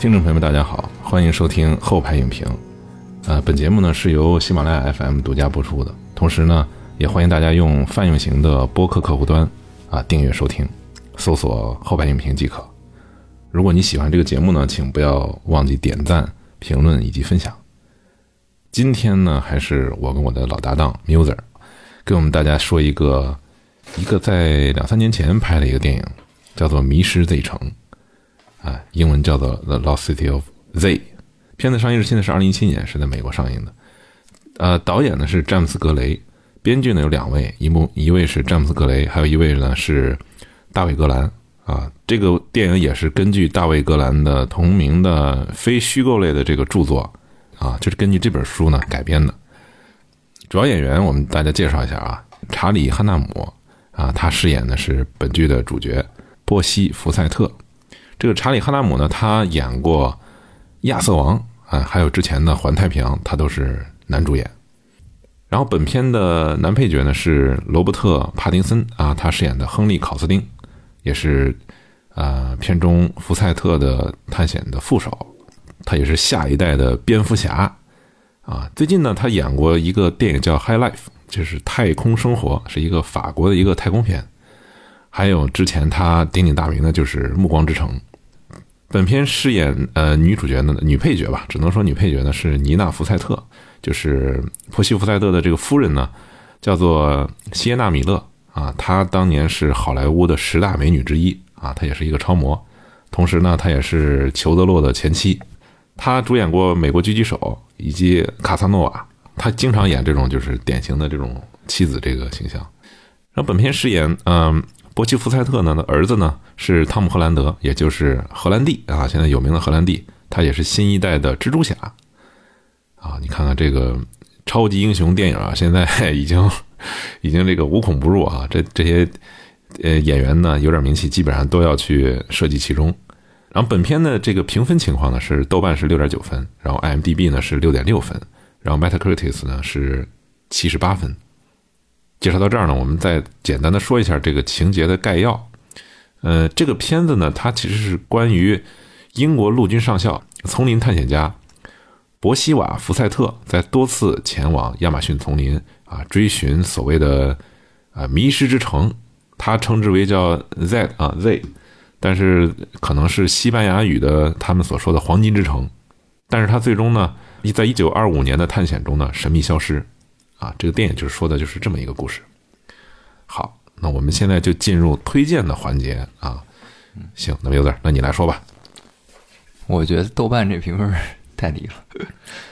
听众朋友们大家好，欢迎收听后排影评。本节目呢是由喜马拉雅 FM 独家播出的，同时呢也欢迎大家用泛用型的播客客户端订阅收听，搜索后排影评即可。如果你喜欢这个节目呢，请不要忘记点赞、评论以及分享。今天呢还是我跟我的老搭档 Muser 跟我们大家说一个在2-3年前拍的一个电影，叫做《迷失 Z 城》英文叫做 The Lost City of Z。 片子上映日期呢是2017年，是在美国上映的。导演呢是詹姆斯·格雷，编剧呢有2位，一位是詹姆斯·格雷，还有一位呢是大卫·格兰这个电影也是根据大卫·格兰的同名的非虚构类的这个著作就是根据这本书呢改编的。主要演员我们大家介绍一下查理·汉纳姆他饰演的是本剧的主角波西·福塞特。这个查理·汉纳姆呢，他演过亚瑟王还有之前的《环太平洋》，他都是男主演。然后本片的男配角呢是罗伯特·帕丁森他饰演的亨利·考斯丁，也是片中福赛特的探险的副手，他也是下一代的蝙蝠侠最近呢他演过一个电影叫《High Life》，就是太空生活，是一个法国的一个太空片。还有之前他鼎鼎大名的就是《暮光之城》。本片饰演女主角呢，女配角吧，只能说女配角呢是妮娜·福赛特，就是波西·福赛特的这个夫人呢叫做希耶娜·米勒她当年是好莱坞的10大美女之一她也是一个超模，同时呢她也是裘德洛的前妻。她主演过《美国狙击手》以及《卡萨诺瓦》，她经常演这种就是典型的这种妻子这个形象。然后本片饰演波西·福赛特呢的儿子呢是汤姆·荷兰德，也就是荷兰弟现在有名的荷兰弟，他也是新一代的蜘蛛侠你看看这个超级英雄电影现在已经这个无孔不入这些演员呢有点名气，基本上都要去涉及其中。然后本片的这个评分情况呢是豆瓣是 6.9 分，然后 IMDB 呢是 6.6 分，然后 Metacritic 呢是78分。介绍到这儿呢，我们再简单的说一下这个情节的概要。这个片子呢它其实是关于英国陆军上校丛林探险家博西瓦·福赛特在多次前往亚马逊丛林追寻所谓的迷失之城，他称之为叫 Z， 但是可能是西班牙语的他们所说的黄金之城。但是他最终呢在1925年的探险中呢神秘消失这个电影就是说的就是这么一个故事。好，那我们现在就进入推荐的环节行，那么有点，那你来说吧。 我觉得豆瓣这评分太低了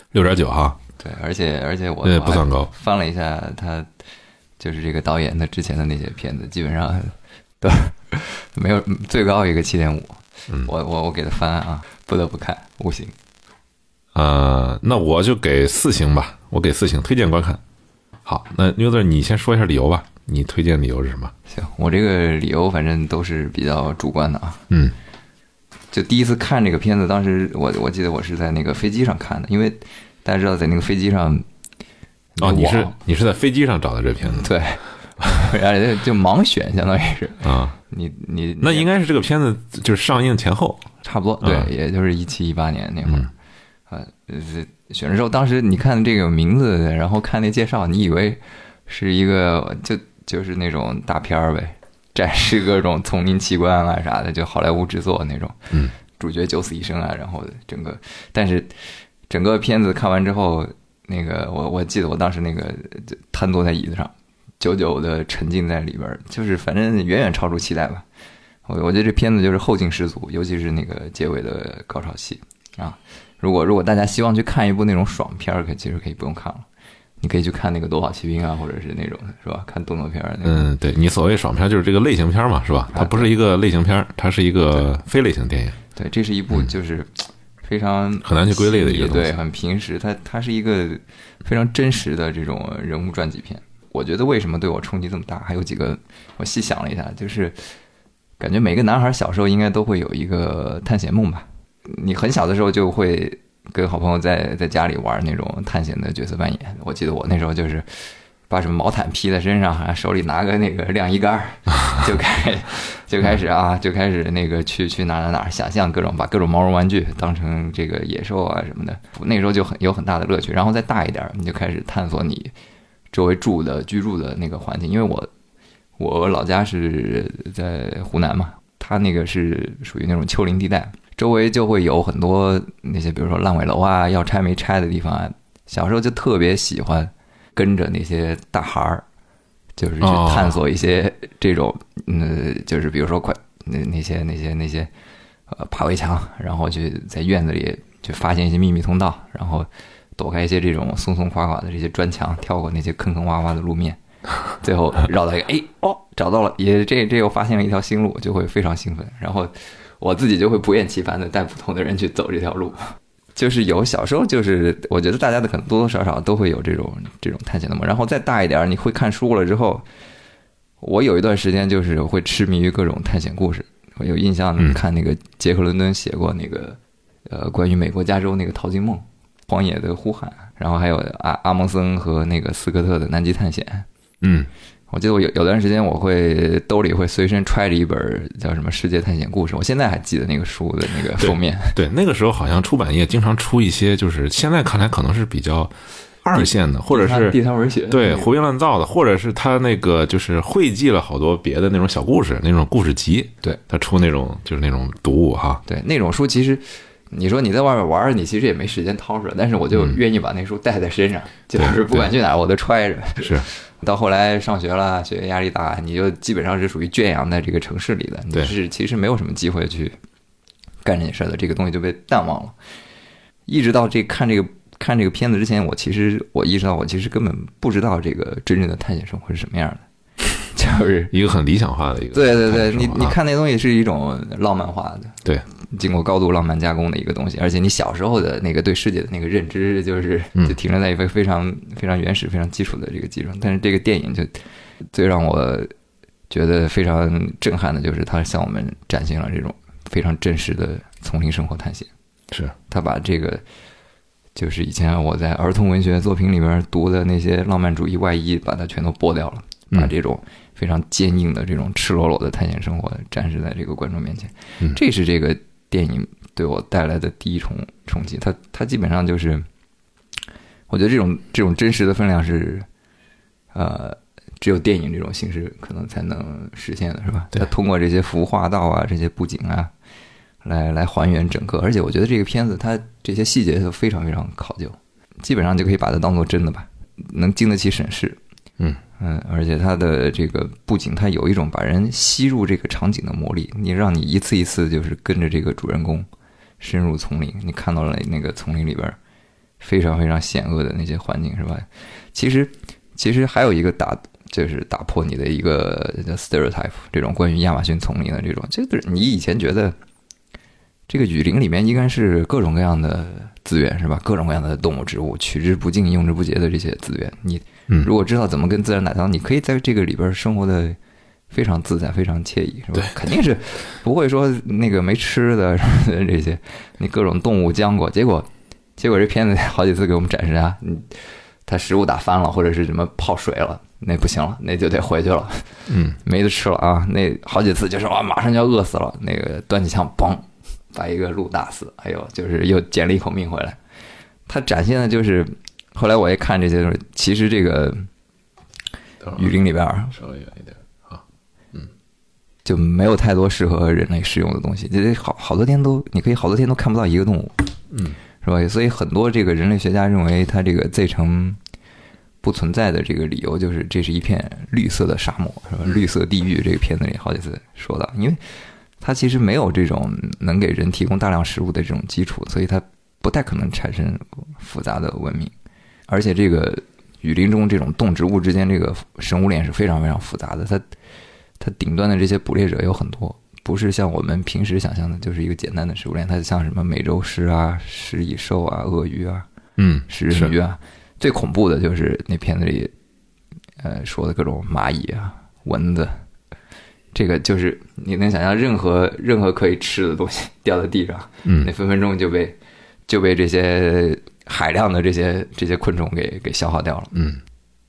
，6.9 对，而且我不算高， 翻了一下他就是这个导演他之前的那些片子，基本上都没有，最高一个7.5。我给他翻不得不看5星。 那我就给4星吧，我给4星，推荐观看。好，那牛子你先说一下理由吧，你推荐理由是什么？ 行，我这个理由反正都是比较主观的就第一次看这个片子，当时我记得我是在那个飞机上看的，因为大家知道在那个飞机上你是在飞机上找的这片子？ 对，而且就盲选，相当于是你那应该是这个片子就是上映前后， 差不多对，也就是17、18年那会儿选的时候，当时你看这个名字，然后看那介绍，你以为是一个就是那种大片儿呗，展示各种丛林奇观啥的，就好莱坞制作那种，主角九死一生然后但是整个片子看完之后，那个我记得我当时那个瘫坐在椅子上，久久的沉浸在里边，就是反正远远超出期待吧。我觉得这片子就是后劲十足，尤其是那个结尾的高潮戏如果大家希望去看一部那种爽片其实可以不用看了，你可以去看那个《夺宝奇兵》或者是那种是吧？看动作片对，你所谓爽片就是这个类型片嘛，是吧？它不是一个类型片，它是一个非类型电影。 对，这是一部就是非常很难去归类的一个东西， 对，很平实。它是一个非常真实的这种人物传记片。我觉得为什么对我冲击这么大，还有几个我细想了一下，就是感觉每个男孩小时候应该都会有一个探险梦吧。你很小的时候就会跟好朋友在家里玩那种探险的角色扮演。我记得我那时候就是把什么毛毯披在身上，手里拿个那个晾衣杆，就开始那个去哪想象把各种毛绒玩具当成这个野兽啊什么的。那个时候就有很大的乐趣。然后再大一点，你就开始探索你周围居住的那个环境。因为我老家是在湖南嘛，它那个是属于那种丘陵地带，周围就会有很多那些比如说烂尾楼啊，要拆没拆的地方啊。小时候就特别喜欢跟着那些大孩儿，就是去探索一些这种就是比如说那些爬围墙，然后去在院子里去发现一些秘密通道，然后躲开一些这种松松垮垮的这些砖墙，跳过那些坑坑洼洼的路面，最后绕到一个找到了，这又发现了一条新路，就会非常兴奋。然后我自己就会不厌其烦的带不同的人去走这条路。就是有小时候，就是我觉得大家的可能多多少少都会有这种探险的梦。然后再大一点，你会看书了之后，我有一段时间就是会痴迷于各种探险故事。我有印象看那个杰克伦敦写过那个关于美国加州那个淘金梦、荒野的呼喊，然后还有阿蒙森和那个斯科特的南极探险。我记得我有段时间我会兜里会随身揣着一本叫什么《世界探险故事》，我现在还记得那个书的那个封面。 对，那个时候好像出版业经常出一些，就是现在看来可能是比较二线的，或者是地摊文学， 对，胡编乱造的，或者是他那个就是汇集了好多别的那种小故事，那种故事集。 对， 他出那种就是那种读物哈。 对，那种书其实你说你在外面玩，你其实也没时间掏出来，但是我就愿意把那书带在身上，就是不管去哪儿我都揣着。 是。 到后来上学了，学业压力大，你就基本上是属于圈养在这个城市里的，你是其实没有什么机会去干这件事的，这个东西就被淡忘了。一直到看这个片子之前，我意识到我其实根本不知道这个真正的探险生活是什么样的，就是一个很理想化的一个。 对，你看那东西是一种浪漫化的， 对， 经过高度浪漫加工的一个东西，而且你小时候的那个对世界的那个认知就停留在一个非常非常原始、非常基础的这个基础。但是这个电影就最让我觉得非常震撼的就是它向我们展现了这种非常真实的丛林生活探险。 是他把这个就是以前我在儿童文学作品里边读的那些浪漫主义外衣，把它全都剥掉了，把这种非常坚硬的这种赤裸裸的探险生活展示在这个观众面前。这是这个电影对我带来的第一重冲击。它基本上就是，我觉得这种真实的分量是，只有电影这种形式可能才能实现的，是吧？它通过这些服化道啊，这些布景啊，来还原整个。而且我觉得这个片子它这些细节都非常非常考究，基本上就可以把它当做真的吧，能经得起审视。而且它的这个布景，它有一种把人吸入这个场景的魔力，让你一次一次就是跟着这个主人公深入丛林，你看到了那个丛林里边非常非常险恶的那些环境，是吧？其实还有一个就是打破你的一个叫 stereotype， 这种关于亚马逊丛林的这种，就是你以前觉得这个雨林里面应该是各种各样的资源，是吧？各种各样的动物植物，取之不尽用之不竭的这些资源，你如果知道怎么跟自然打交道，你可以在这个里边生活的非常自在，非常惬意，是吧？肯定是不会说那个没吃的什么的这些，你各种动物浆果，结果这片子好几次给我们展示啊，它食物打翻了，或者是什么泡水了，那不行了，那就得回去了，没得吃了啊！那好几次就是马上就要饿死了，那个端起枪嘣，把一个鹿打死，哎呦，就是又捡了一口命回来。它展现的就是，后来我也看这些东西，其实这个雨林里边稍微远一点啊， 就没有太多适合人类使用的东西，这好多天你可以好多天都看不到一个动物，是吧？所以很多这个人类学家认为它这个 Z 城不存在的这个理由就是这是一片绿色的沙漠，是吧？绿色地狱，这个片子里好几次说到，因为它其实没有这种能给人提供大量食物的这种基础，所以它不太可能产生复杂的文明。而且这个雨林中这种动植物之间这个生物链是非常非常复杂的，它顶端的这些捕猎者有很多，不是像我们平时想象的就是一个简单的食物链，它像什么美洲狮啊、食蚁兽啊、鳄鱼啊、食人鱼啊，最恐怖的就是那片子里说的各种蚂蚁啊、蚊子，这个就是你能想象任何可以吃的东西掉在地上，那分分钟就被这些海量的这些昆虫给消耗掉了。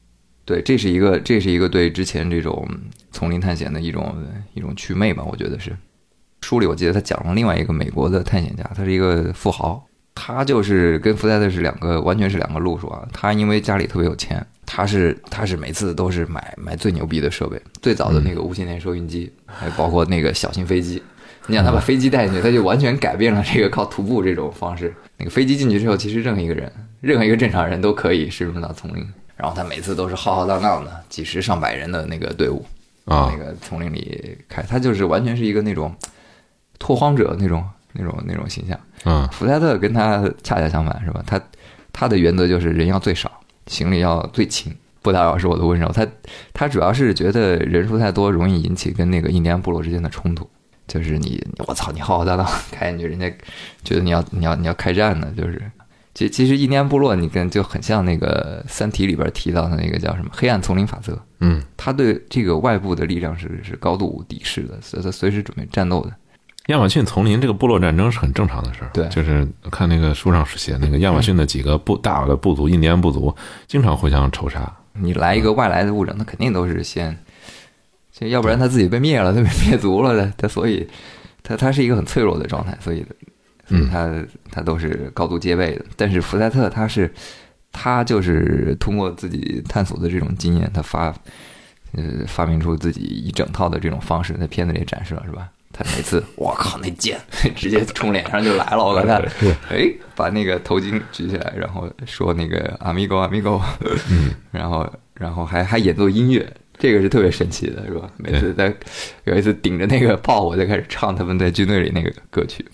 对，这是一个对之前这种丛林探险的一种祛魅吧，我觉得是。书里我记得他讲了另外一个美国的探险家，他是一个富豪，他就是跟福赛特是完全是两个路数啊。他因为家里特别有钱，他是每次都是买最牛逼的设备，最早的那个无线电收音机，还包括那个小型飞机。你想他把飞机带进去，他就完全改变了这个靠徒步这种方式。那个飞机进去之后，其实任何一个正常人都可以深入到丛林。然后他每次都是浩浩荡荡的几十上百人的那个队伍啊，那个丛林里开，他就是完全是一个那种拓荒者那种形象。福赛特跟他恰恰相反，是吧？他的原则就是人要最少，行李要最轻，不打扰是我的温柔。他主要是觉得人数太多容易引起跟那个印第安部落之间的冲突，就是我操，你浩浩荡荡开进去，人家觉得你要开战呢，就是。其实印第安部落就很像那个《三体》里边提到的那个叫什么黑暗丛林法则。他对这个外部的力量是高度敌视的，所以他随时准备战斗的。 亚马逊丛林这个部落战争是很正常的事儿， 对， 就是看那个书上是写那个亚马逊的几个大的部族，印第安部族经常互相仇杀。 你来一个外来的物种，他肯定都是先要不然他自己被灭了，他被灭族了的，他所以他是一个很脆弱的状态，所以他都是高度戒备的。但是福赛特他就是通过自己探索的这种经验，他发明出自己一整套的这种方式，在片子里展示了，是吧？他每次我靠那剑直接冲脸上就来了，我靠他把那个头巾举起来，然后说那个 amigo， 然后还演奏音乐，这个是特别神奇的，是吧？每次有一次顶着那个炮火就开始唱他们在军队里那个歌曲。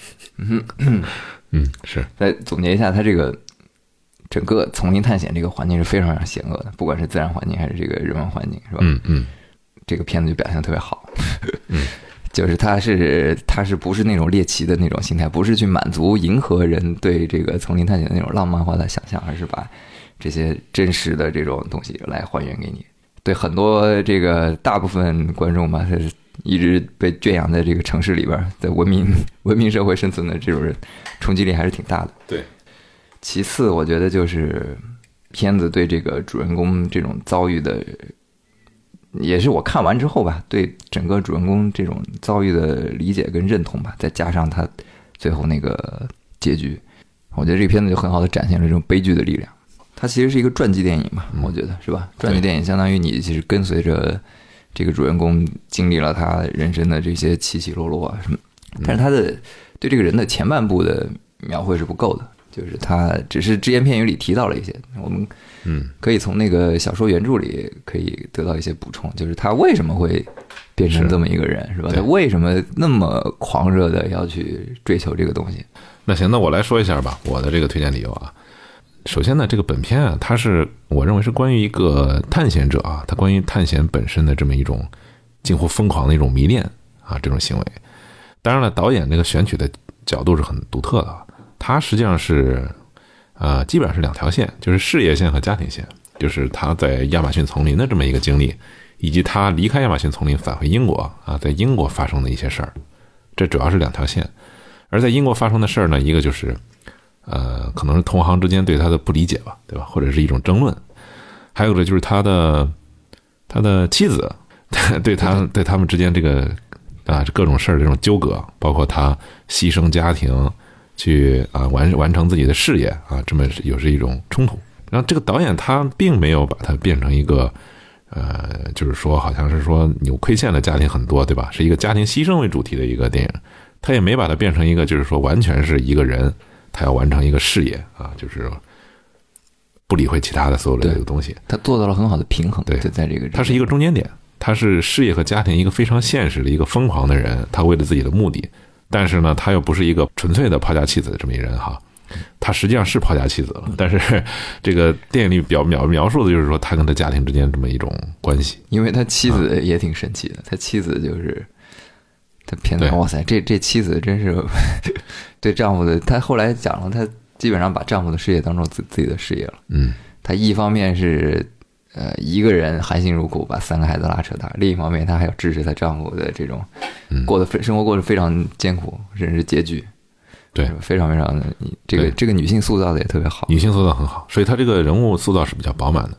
是。 再总结一下，他这个整个丛林探险这个环境是非常非常险恶的，不管是自然环境还是这个人文环境，是吧？这个片子就表现得特别好。就是他是不是那种猎奇的那种心态，不是去满足迎合人对这个丛林探险的那种浪漫化的想象，而是把这些真实的这种东西来还原给你。对很多这个大部分观众吧，他是一直被圈养在这个城市里边，在文明社会生存的这种人，冲击力还是挺大的。 对。 其次，我觉得就是片子对这个主人公这种遭遇的，也是我看完之后吧，对整个主人公这种遭遇的理解跟认同吧，再加上他最后那个结局，我觉得这个片子就很好的展现了这种悲剧的力量。它其实是一个传记电影嘛，我觉得是吧？传记电影相当于你其实跟随着这个主人公经历了他人生的这些起起落落啊什么，但是他的对这个人的前半部的描绘是不够的，就是他只是只言片语里提到了一些，我们可以从那个小说原著里可以得到一些补充，就是他为什么会变成这么一个人，是吧？他为什么那么狂热的要去追求这个东西？ 那行，那我来说一下吧，我的这个推荐理由啊。首先呢，这个本片啊，它是我认为是关于一个探险者啊，他关于探险本身的这么一种近乎疯狂的一种迷恋啊，这种行为。当然了，导演这个选取的角度是很独特的，他实际上是基本上是两条线，就是事业线和家庭线，就是他在亚马逊丛林的这么一个经历，以及他离开亚马逊丛林返回英国啊，在英国发生的一些事儿，这主要是两条线。而在英国发生的事儿呢，一个就是可能是同行之间对他的不理解吧，对吧？或者是一种争论。还有的就是他的妻子对他们之间这个各种事儿这种纠葛，包括他牺牲家庭去完成自己的事业啊，这么又是一种冲突。然后这个导演他并没有把它变成一个就是说好像是说有亏欠的家庭很多，对吧？是一个家庭牺牲为主题的一个电影。他也没把它变成一个就是说完全是一个人他要完成一个事业啊，就是不理会其他的所有的这个东西。 他做到了很好的平衡。对，就在这个他是一个中间点，他是事业和家庭一个非常现实的一个疯狂的人，他为了自己的目的，但是呢他又不是一个纯粹的抛家弃子的这么一人哈。他实际上是抛家弃子了，但是这个电影里描述的就是说他跟他家庭之间这么一种关系。 因为他妻子也挺神奇的，他妻子就是他片子，哇塞，这妻子真是对丈夫的，他后来讲了，他基本上把丈夫的事业当做自己的事业了。他一方面是一个人含辛茹苦把3个孩子拉扯大，另一方面他还要支持她丈夫的这种生活过得非常艰苦，甚至是拮据。 对， 非常非常的这个女性塑造的也特别好， 女性塑造很好，所以她这个人物塑造是比较饱满的。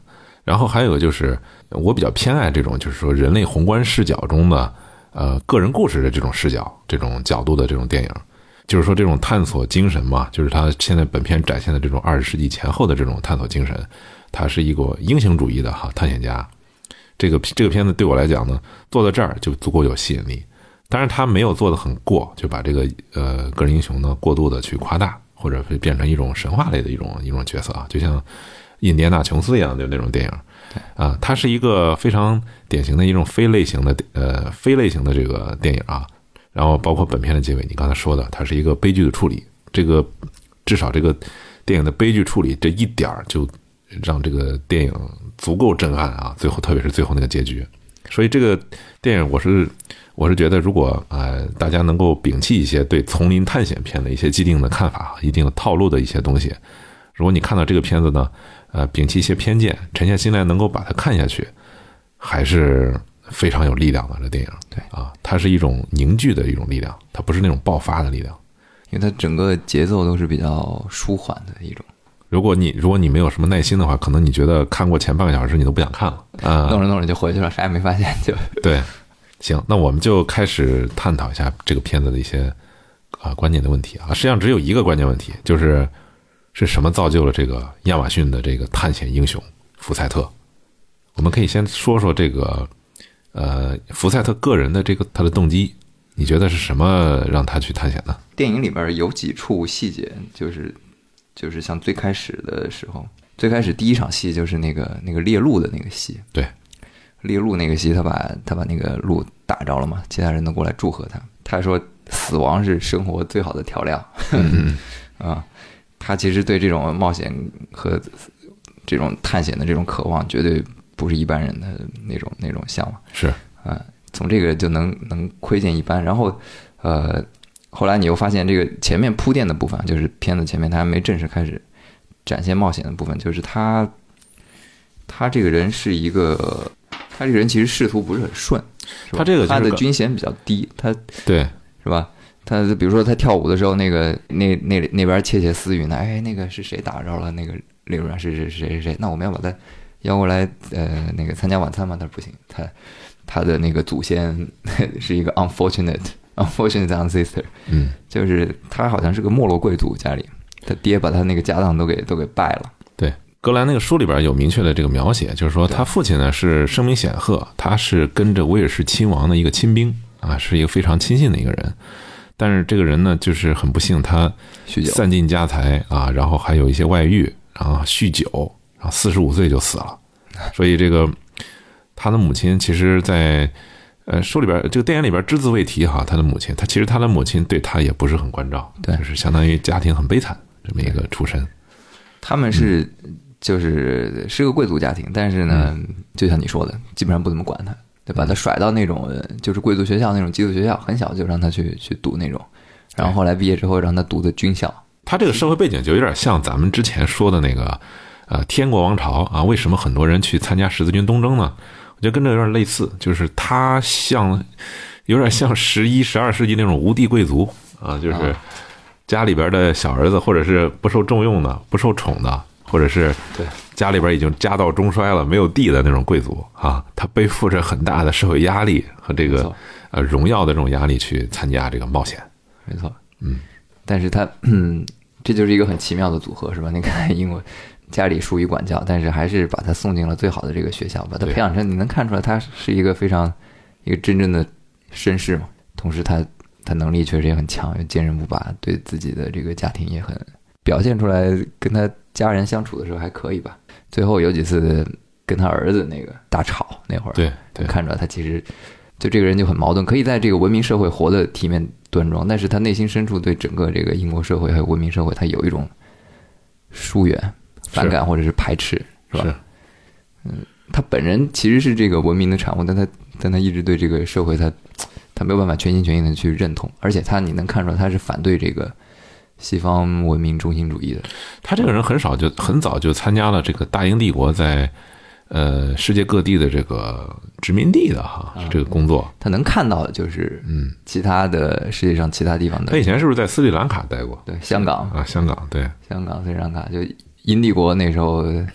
然后还有就是我比较偏爱这种就是说人类宏观视角中的个人故事的这种视角这种角度的这种电影，就是说这种探索精神嘛，就是他现在本片展现的这种20世纪前后的这种探索精神，他是一个英雄主义的探险家。这个片子对我来讲呢，做到这儿就足够有吸引力。当然他没有做得很过，就把这个个人英雄呢过度的去夸大，或者会变成一种神话类的一种角色啊，就像印第安纳琼斯一样的那种电影啊，它是一个非常典型的一种非类型的这个电影啊。然后包括本片的结尾，你刚才说的，它是一个悲剧的处理，这个至少这个电影的悲剧处理这一点就让这个电影足够震撼啊，最后特别是最后那个结局。所以这个电影我是觉得，如果大家能够摒弃一些对丛林探险片的一些既定的看法、一定的套路的一些东西，如果你看到这个片子呢，摒弃一些偏见，沉下心来能够把它看下去，还是非常有力量的。这电影对啊，它是一种凝聚的一种力量，它不是那种爆发的力量， 因为它整个节奏都是比较舒缓的一种。 如果你没有什么耐心的话，可能你觉得看过前半个小时你都不想看了弄着弄着就回去了，啥也没发现就对。行，那我们就开始探讨一下这个片子的一些关键的问题啊。实际上只有一个关键问题，就是什么造就了这个亚马逊的这个探险英雄福赛特。我们可以先说说这个福赛特个人的这个他的动机，你觉得是什么让他去探险呢？ 电影里边有几处细节，就是像最开始的时候，最开始第一场戏就是那个猎鹿的那个戏。 对， 猎鹿那个戏，他把那个鹿打着了嘛，其他人都过来祝贺他。他说死亡是生活最好的调料。他其实对这种冒险和这种探险的这种渴望，绝对不是一般人的那种向往。 是从这个就能窥见一斑。然后后来你又发现这个前面铺垫的部分，就是片子前面他还没正式开始展现冒险的部分，就是他这个人是一个。他这个人其实仕途不是很顺， 他这个他的军衔比较低，他对是吧？他比如说他跳舞的时候，那边窃窃私语呢，哎，那个是谁打着了？那个猎人是谁？那我们要把他邀过来，那个参加晚餐吗？他说不行，他的那个祖先是一个 unfortunate ancestor，就是他好像是个没落贵族，家里他爹把他那个家当都给败了。对。 格兰那个书里边有明确的这个描写，就是说他父亲呢是声名显赫，他是跟着威尔士亲王的一个亲兵啊，是一个非常亲信的一个人。但是这个人呢，就是很不幸，他散尽家财啊，然后还有一些外遇，然后酗酒，然后45岁就死了。所以这个他的母亲其实在书里边这个电影里边只字未提哈，他的母亲，其实他的母亲对他也不是很关照， 对， 就是相当于家庭很悲惨这么一个出身。 他们是。就是个贵族家庭，但是呢，就像你说的，基本上不怎么管他，对吧？他甩到那种就是贵族学校那种寄宿学校，很小就让他去读那种，然后后来毕业之后让他读的军校。 他这个社会背景就有点像咱们之前说的那个天国王朝啊，为什么很多人去参加十字军东征呢？我觉得跟这有点类似，就是他有点像11、12世纪那种无地贵族啊，就是家里边的小儿子，或者是不受重用的、不受宠的。或者是家里边已经家道中衰了，没有地的那种贵族啊，他背负着很大的社会压力和这个荣耀的这种压力去参加这个冒险。 没错，但是他这就是一个很奇妙的组合，是吧？你看英国家里疏于管教，但是还是把他送进了最好的这个学校，把他培养成，你能看出来他是一个真正的绅士嘛。同时他能力确实也很强，坚韧不拔，对自己的这个家庭也很表现出来，跟他家人相处的时候还可以吧。最后有几次跟他儿子那个大吵那会儿， 对， 看出来他其实就这个人就很矛盾，可以在这个文明社会活得体面端庄，但是他内心深处对整个这个英国社会还有文明社会，他有一种疏远、反感或者是排斥，是吧？他本人其实是这个文明的产物，但他一直对这个社会他没有办法全心全意的去认同，而且你能看出来他是反对这个西方文明中心主义的。 他这个人很早就参加了这个大英帝国在世界各地的这个殖民地的这个工作。 他能看到的就是其他的世界上其他地方的。 他以前是不是在斯里兰卡待过？ 对，香港啊，香港对， 香港斯里兰卡就英帝国那时候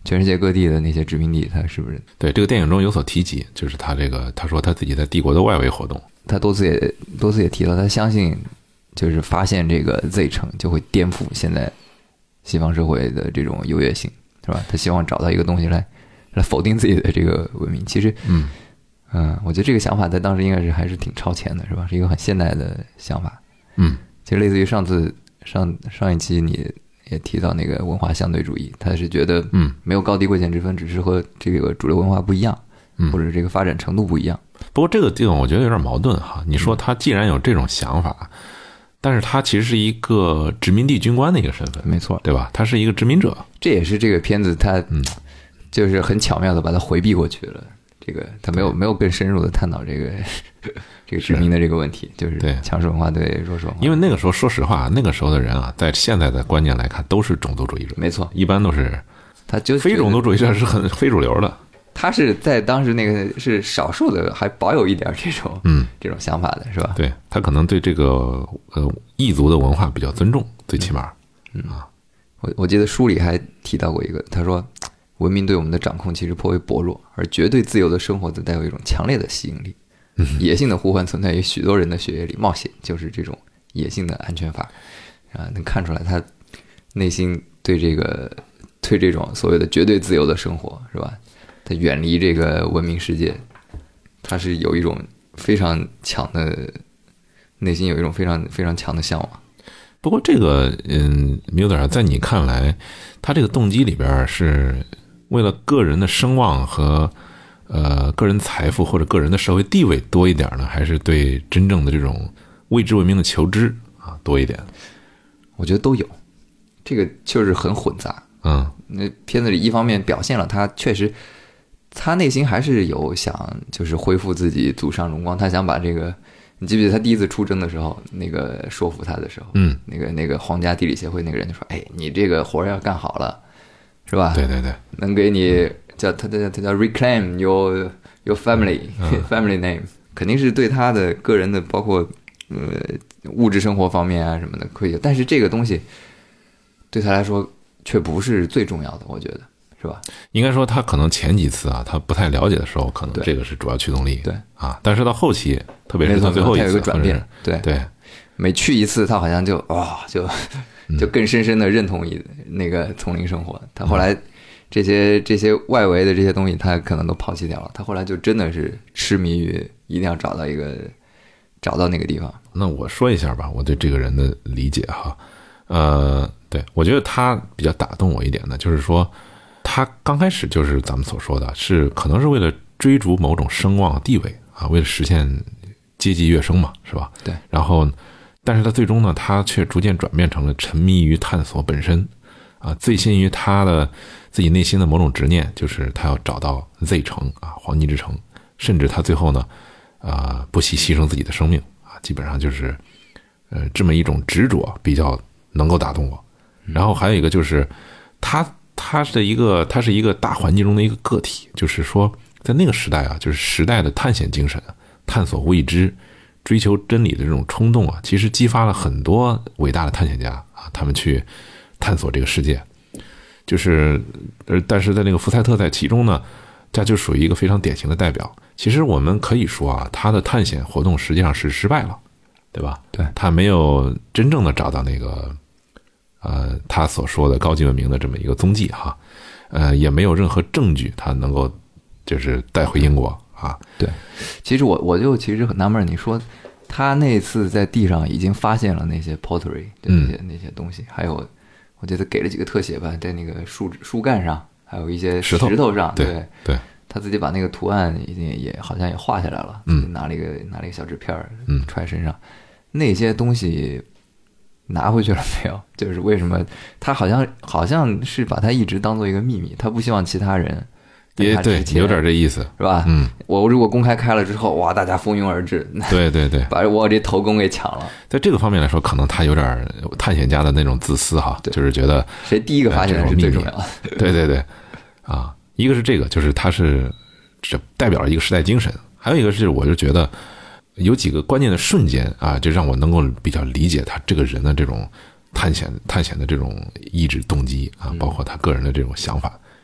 全世界各地的那些殖民地，他是不是？ 对，这个电影中有所提及，就是他说他自己在帝国的外围活动， 他多次也提到，他相信就是发现这个 Z 城就会颠覆现在西方社会的这种优越性，是吧？他希望找到一个东西来否定自己的这个文明。其实，我觉得这个想法在当时应该是还是挺超前的，是吧？是一个很现代的想法。其实类似于上一期你也提到那个文化相对主义，他是觉得没有高低贵贱之分，只是和这个主流文化不一样，或者这个发展程度不一样。 不过这个地方我觉得有点矛盾哈。你说他既然有这种想法，但是他其实是一个殖民地军官的一个身份， 没错， 对吧？他是一个殖民者， 这也是这个片子他就是很巧妙的把它回避过去了。这个他没有更深入的探讨这个殖民的这个问题，就是强势文化对弱势文化。 因为那个时候说实话，那个时候的人啊，在现在的观念来看都是种族主义者， 没错， 一般都是他就非种族主义者是很非主流的。 他是在当时那个是少数的还保有一点这种想法的，是吧？ 对，他可能对这个异族的文化比较尊重，最起码我记得书里还提到过一个，他说文明对我们的掌控其实颇为薄弱，而绝对自由的生活则带有一种强烈的吸引力。野性的呼唤存在于许多人的血液里，冒险就是这种野性的安全法能看出来他内心对这种所谓的绝对自由的生活，是吧？他远离这个文明世界，他是有一种非常强的内心有一种非常非常强的向往。 不过这个Miller 在你看来，他这个动机里边是为了个人的声望和个人财富或者个人的社会地位多一点呢，还是对真正的这种未知文明的求知多一点？ 我觉得都有，这个就是很混杂。那片子里一方面表现了他确实，他内心还是有想就是恢复自己祖上荣光，他想把这个，你记不记得他第一次出征的时候，那个说服他的时候，那个皇家地理协会那个人就说，哎，你这个活要干好了，是吧？ 对对对， 能给你他叫 reclaim your family family name， 肯定是对他的个人的包括物质生活方面啊什么的可以，但是这个东西对他来说却不是最重要的，我觉得。是吧？ 应该说他可能前几次他不太了解的时候，可能这个是主要驱动力。 对但是到后期，特别是到最后一次， 有一个转变。对，每去一次，他好像就更深深的认同那个丛林生活。他后来这些外围的这些东西，他可能都抛弃掉了。他后来就真的是痴迷于一定要找到那个地方。 那我说一下吧，我对这个人的理解哈。对，我觉得他比较打动我一点的，就是说。他刚开始就是咱们所说的是可能是为了追逐某种声望地位为了实现阶级跃升嘛，是吧？ 对。 然后但是他最终呢，他却逐渐转变成了沉迷于探索本身醉心于他的自己内心的某种执念，就是他要找到 Z 城黄金之城，甚至他最后呢不惜牺牲自己的生命基本上就是这么一种执着比较能够打动我。然后还有一个就是他是一个大环境中的一个个体，就是说在那个时代就是时代的探险精神，探索未知，追求真理的这种冲动其实激发了很多伟大的探险家他们去探索这个世界。就是但是在那个福赛特在其中呢，他就属于一个非常典型的代表。其实我们可以说他的探险活动实际上是失败了，对吧？ 对， 他没有真正的找到那个他所说的高级文明的这么一个踪迹也没有任何证据他能够就是带回英国对，其实我就其实很纳闷，你说他那次在地上已经发现了那些 pottery 的那些东西，还有我觉得给了几个特写吧，在那个树干上，还有一些石头上， 对， 他自己把那个图案也好像也画下来了，拿了一个小纸片揣身上，那些东西。拿回去了没有？就是为什么他好像是把它一直当做一个秘密，他不希望其他人也对，有点这意思， 是吧？我如果公开了之后，哇，大家蜂拥而至， 对， 把我这头功给抢了。 在这个方面来说，可能他有点探险家的那种自私就是觉得谁第一个发现是最重要的。 对一个是这个，就是他是代表了一个时代精神，还有一个是我就觉得。有几个关键的瞬间就让我能够比较理解他这个人的这种探险的这种意志动机包括他个人的这种想法。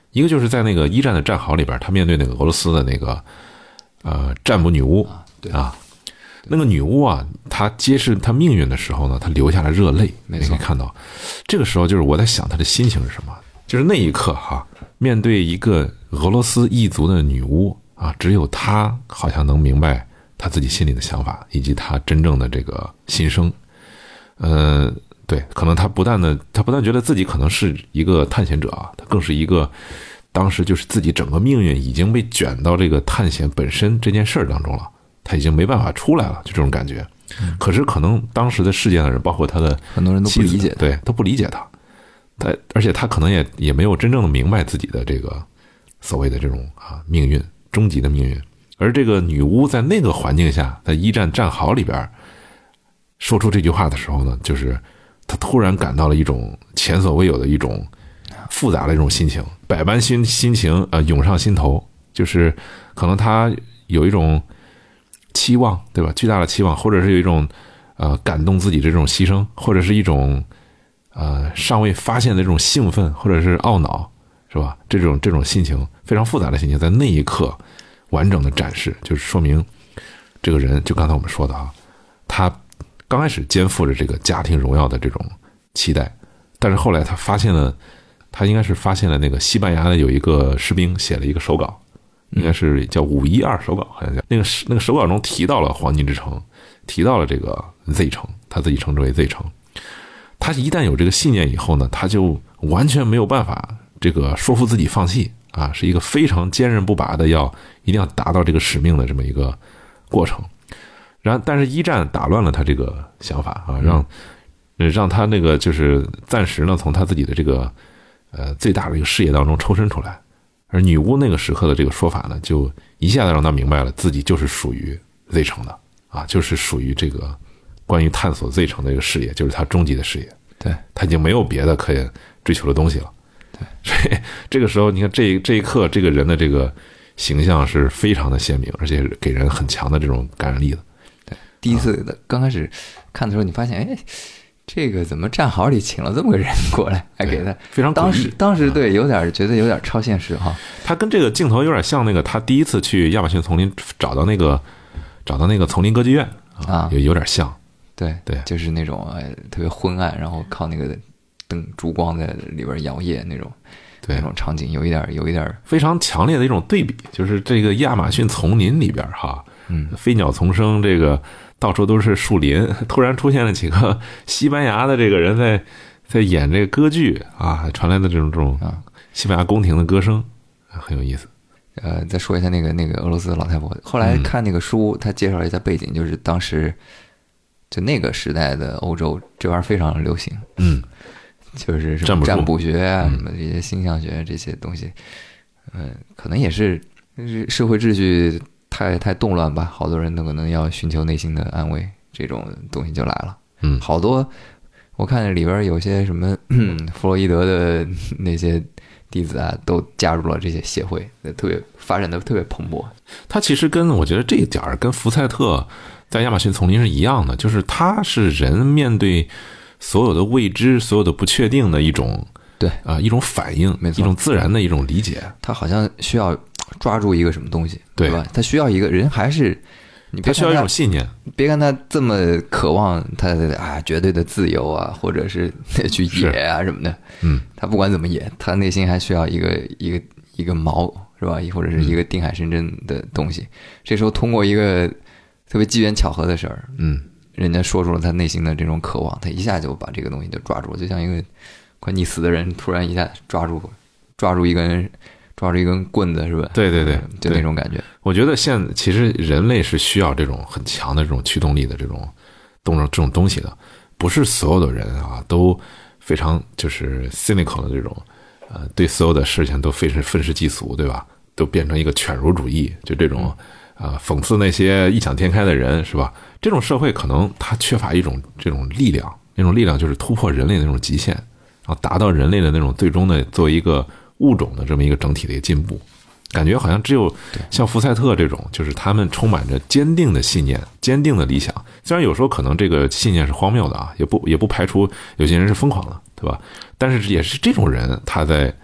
一个就是在那个一战的战壕里边，他面对那个俄罗斯的那个占卜女巫对啊，那个女巫啊，她揭示她命运的时候呢，她流下了热泪。 没错， 你可以看到，这个时候就是我在想她的心情是什么，就是那一刻哈，面对一个俄罗斯异族的女巫啊，只有她好像能明白她自己心里的想法以及她真正的这个心声。对，可能她不但觉得自己可能是一个探险者啊，她更是一个当时就是自己整个命运已经被卷到这个探险本身这件事儿当中了。他已经没办法出来了，就这种感觉。可是可能当时的世界的人，包括他的很多人都不理解， 对，都不理解他。而且他可能也没有真正的明白自己的这个所谓的这种命运，终极的命运。而这个女巫在那个环境下，在一战战壕里边说出这句话的时候呢，就是他突然感到了一种前所未有的一种复杂的一种心情，百般心情涌上心头，就是可能他有一种期望，对吧？巨大的期望，或者是有一种感动自己的这种牺牲，或者是一种尚未发现的这种兴奋，或者是懊恼，是吧？这种心情非常复杂的心情，在那一刻完整的展示，就是说明这个人，就刚才我们说的他刚开始肩负着这个家庭荣耀的这种期待，但是后来他应该是发现了那个西班牙的有一个士兵写了一个手稿。应该是叫512手稿，好像叫那个手稿中提到了黄金之城，提到了这个 Z 城，他自己称之为 Z 城。他一旦有这个信念以后呢，他就完全没有办法这个说服自己放弃啊，是一个非常坚韧不拔的一定要达到这个使命的这么一个过程。但是一战打乱了他这个想法啊，让他那个就是暂时呢从他自己的这个最大的一个事业当中抽身出来。而女巫那个时刻的这个说法呢，就一下子让他明白了自己就是属于 Z 城的啊，就是属于这个关于探索 Z 城的这个事业，就是他终极的事业。 对， 他已经没有别的可以追求的东西了。 对， 所以这个时候你看这一刻这个人的这个形象是非常的鲜明，而且给人很强的这种感染力的。 对，第一次刚开始看的时候，你发现这个怎么战壕里请了这么个人过来，还给他非常当时对觉得有点超现实哈。 他跟这个镜头有点像那个他第一次去亚马逊丛林找到那个丛林歌剧院啊，也有点像。 对，就是那种特别昏暗，然后靠那个烛光在里边摇曳那种场景，有一点非常强烈的一种对比，就是这个亚马逊丛林里边飞鸟丛生，这个到处都是树林，突然出现了几个西班牙的这个人在演这个歌剧啊，传来的这种西班牙宫廷的歌声，很有意思。 再说一下那个俄罗斯的老太婆，后来看那个书，他介绍了一下背景，就是当时就那个时代的欧洲，这玩意儿非常流行，就是什么占卜学啊，什么这些星象学这些东西，可能也是社会秩序太动乱吧，好多人都可能要寻求内心的安慰，这种东西就来了。好多我看里边有些什么弗洛伊德的那些弟子啊，都加入了这些协会，特别发展的特别蓬勃。 他其实我觉得这一点跟福赛特在亚马逊丛林是一样的，就是他是人面对所有的未知、所有的不确定的一种一种反应，一种自然的一种理解。 他好像需要抓住一个什么东西，对吧？他需要一个人，还是他需要一种信念。 别看他这么渴望他的绝对的自由啊，或者是去野啊什么的，他不管怎么野，他内心还需要一个锚，是吧？或者是一个定海神针的东西。这时候通过一个特别机缘巧合的事儿，人家说出了他内心的这种渴望，他一下就把这个东西就抓住了，就像一个快溺死的人突然一下抓住一根棍子，是吧？ 对， 就那种感觉。 我觉得其实人类是需要这种很强的这种驱动力的这种东西的，不是所有的人都非常就是 cynical 的这种对所有的事情都愤世嫉俗，对吧？都变成一个犬儒主义，就这种讽刺那些异想天开的人，是吧？这种社会可能它缺乏一种这种力量，那种力量就是突破人类的那种极限，然后达到人类的那种最终的作为一个物种的这么一个整体的一个进步。感觉好像只有像福赛特这种，就是他们充满着坚定的信念、坚定的理想。虽然有时候可能这个信念是荒谬的也不排除有些人是疯狂的，对吧？但是也是这种人，他在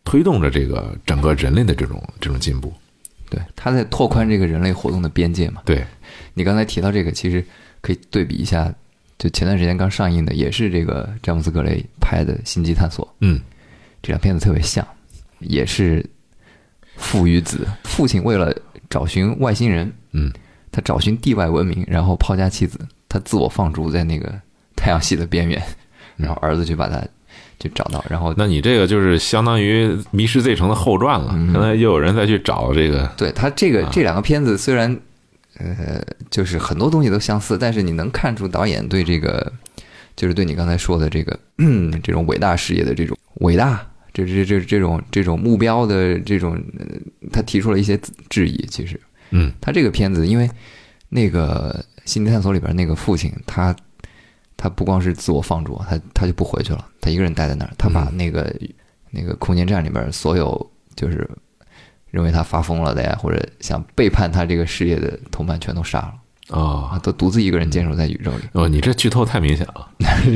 推动着这个整个人类的这种进步。 对，他在拓宽这个人类活动的边界嘛。 对， 你刚才提到这个，其实可以对比一下，就前段时间刚上映的，也是这个詹姆斯·格雷拍的《星际探索》。这两片子特别像，也是父与子，父亲为了找寻外星人，他找寻地外文明，然后抛家弃子，他自我放逐在那个太阳系的边缘，然后儿子去把他就找到，然后那你这个就是相当于《迷失 Z 城》的后传了，现在又有人再去找这个。 对，他这两个片子虽然就是很多东西都相似，但是你能看出导演对这个，就是对你刚才说的这个这种伟大事业的这种伟大，这种目标的这种，他提出了一些质疑。其实，他这个片子因为那个《星际探索》里边那个父亲，他不光是自我放逐，他就不回去了，他一个人待在那儿，他把那个空间站里边所有就是认为他发疯了的呀，或者想背叛他这个事业的同伴全都杀了。都独自一个人坚守在宇宙里。 你这剧透太明显了。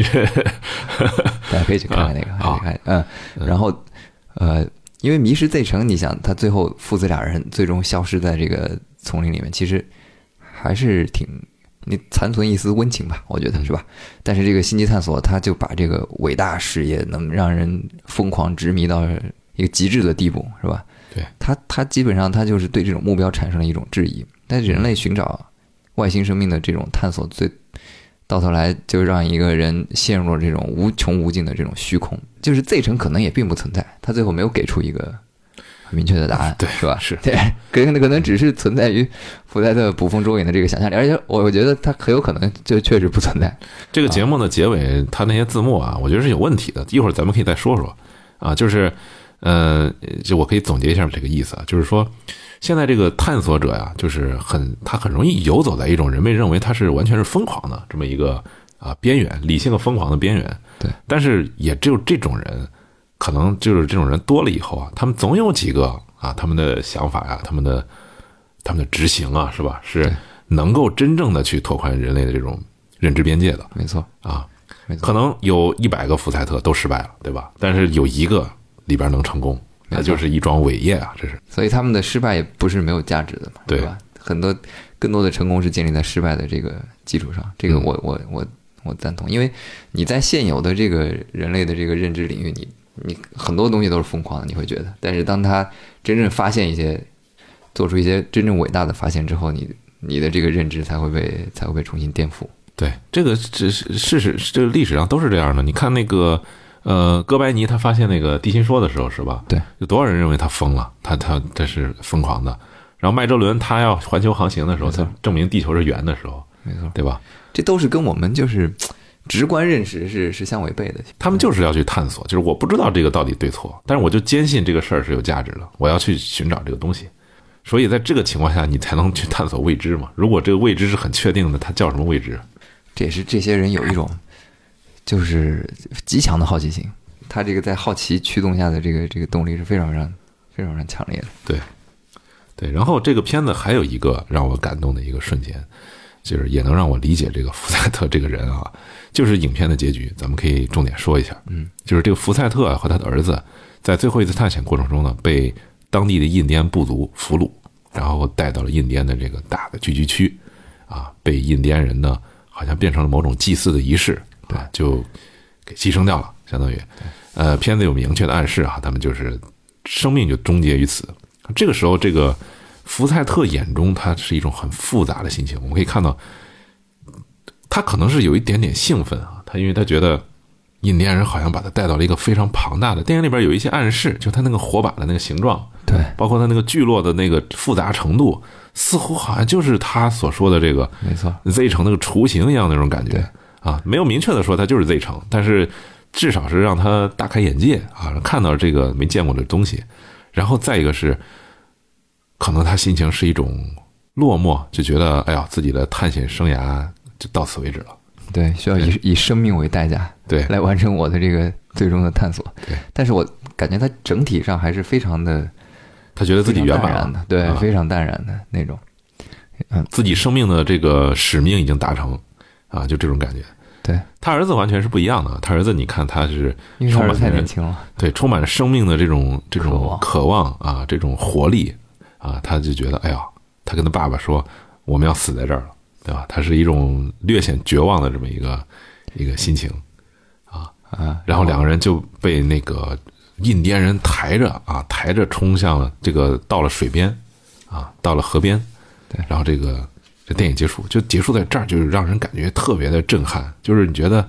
大家可以去看看那个，然后因为迷失 Z 城，你想他最后父子俩人最终消失在这个丛林里面，其实还是你残存一丝温情吧，我觉得是吧？但是这个星际探索，他就把这个伟大事业能让人疯狂执迷到一个极致的地步，是吧？ 对， 他基本上他就是对这种目标产生了一种质疑。但是人类寻找外星生命的这种探索，到头来就让一个人陷入了这种无穷无尽的这种虚空。就是 Z 城可能也并不存在，他最后没有给出一个很明确的答案， 对， 是吧？ 是， 对，可能只是存在于福赛特捕风捉影的这个想象力，而且我觉得它很有可能就确实不存在。 这个节目的结尾，它那些字幕啊，我觉得是有问题的。一会儿咱们可以再说说啊，就是就我可以总结一下这个意思啊，就是说现在这个探索者呀，就是他很容易游走在一种人们认为他是完全是疯狂的这么一个边缘，理性的疯狂的边缘。 对， 但是也只有这种人。可能就是这种人多了以后啊，他们总有几个他们的想法他们的执行啊，是吧？是能够真正的去拓宽人类的这种认知边界的。 没错没错， 可能有100个福赛特都失败了，对吧？但是有一个里边能成功，那就是一桩伟业啊！这是， 所以他们的失败也不是没有价值的嘛， 对吧？更多的成功是建立在失败的这个基础上，这个我赞同，因为你在现有的这个人类的这个认知领域，你很多东西都是疯狂的，你会觉得，但是当他真正发现做出一些真正伟大的发现之后，你的这个认知才会被重新颠覆。对， 这个这历史上都是这样的。你看那个哥白尼他发现那个地心说的时候，是吧？ 对， 有多少人认为他疯了，他是疯狂的。然后麦哲伦他要环球航行的时候，他证明地球是圆的时候， 没错， 对吧？ 这都是跟我们就是直观认识是相违背的。 他们就是要去探索，就是我不知道这个到底对错，但是我就坚信这个事儿是有价值的，我要去寻找这个东西。所以在这个情况下，你才能去探索未知嘛。如果这个未知是很确定的，它叫什么未知？ 这也是这些人有一种就是极强的好奇心，他这个在好奇驱动下的这个动力是非常强烈的。 对，然后这个片子还有一个让我感动的一个瞬间，就是也能让我理解这个福赛特这个人啊，就是影片的结局，咱们可以重点说一下。就是这个福赛特和他的儿子在最后一次探险过程中呢，被当地的印第安部族俘虏，然后带到了印第安的这个大的聚居区被印第安人呢好像变成了某种祭祀的仪式，就给牺牲掉了，相当于片子有明确的暗示他们就是生命就终结于此。这个时候这个福赛特眼中他是一种很复杂的心情，我们可以看到他可能是有一点点兴奋他因为他觉得印第安人好像把他带到了一个非常庞大的，电影里边有一些暗示，就他那个火把的那个形状， 对， 包括他那个聚落的那个复杂程度，似乎好像就是他所说的这个没错 Z 城那个雏形一样的那种感觉没有明确的说他就是 Z 城，但是至少是让他大开眼界看到这个没见过的东西。然后再一个是可能他心情是一种落寞，就觉得哎呀自己的探险生涯就到此为止了， 对，需要以生命为代价， 对， 来完成我的这个最终的探索。 对， 但是我感觉他整体上还是非常的， 他觉得自己圆满了的，对，非常淡然的那种， 自己生命的这个使命已经达成就这种感觉。 对， 他儿子完全是不一样的。他儿子你看他是因为他儿子太充满着年轻了， 对，充满着生命的这种渴望啊，这种活力啊，他就觉得哎呀，他跟他爸爸说我们要死在这儿了，对吧？他是一种略显绝望的这么一个心情啊，然后两个人就被那个印第安人抬着冲向了到了水边啊，到了河边， 对， 然后这电影结束在这儿，就是让人感觉特别的震撼，就是你觉得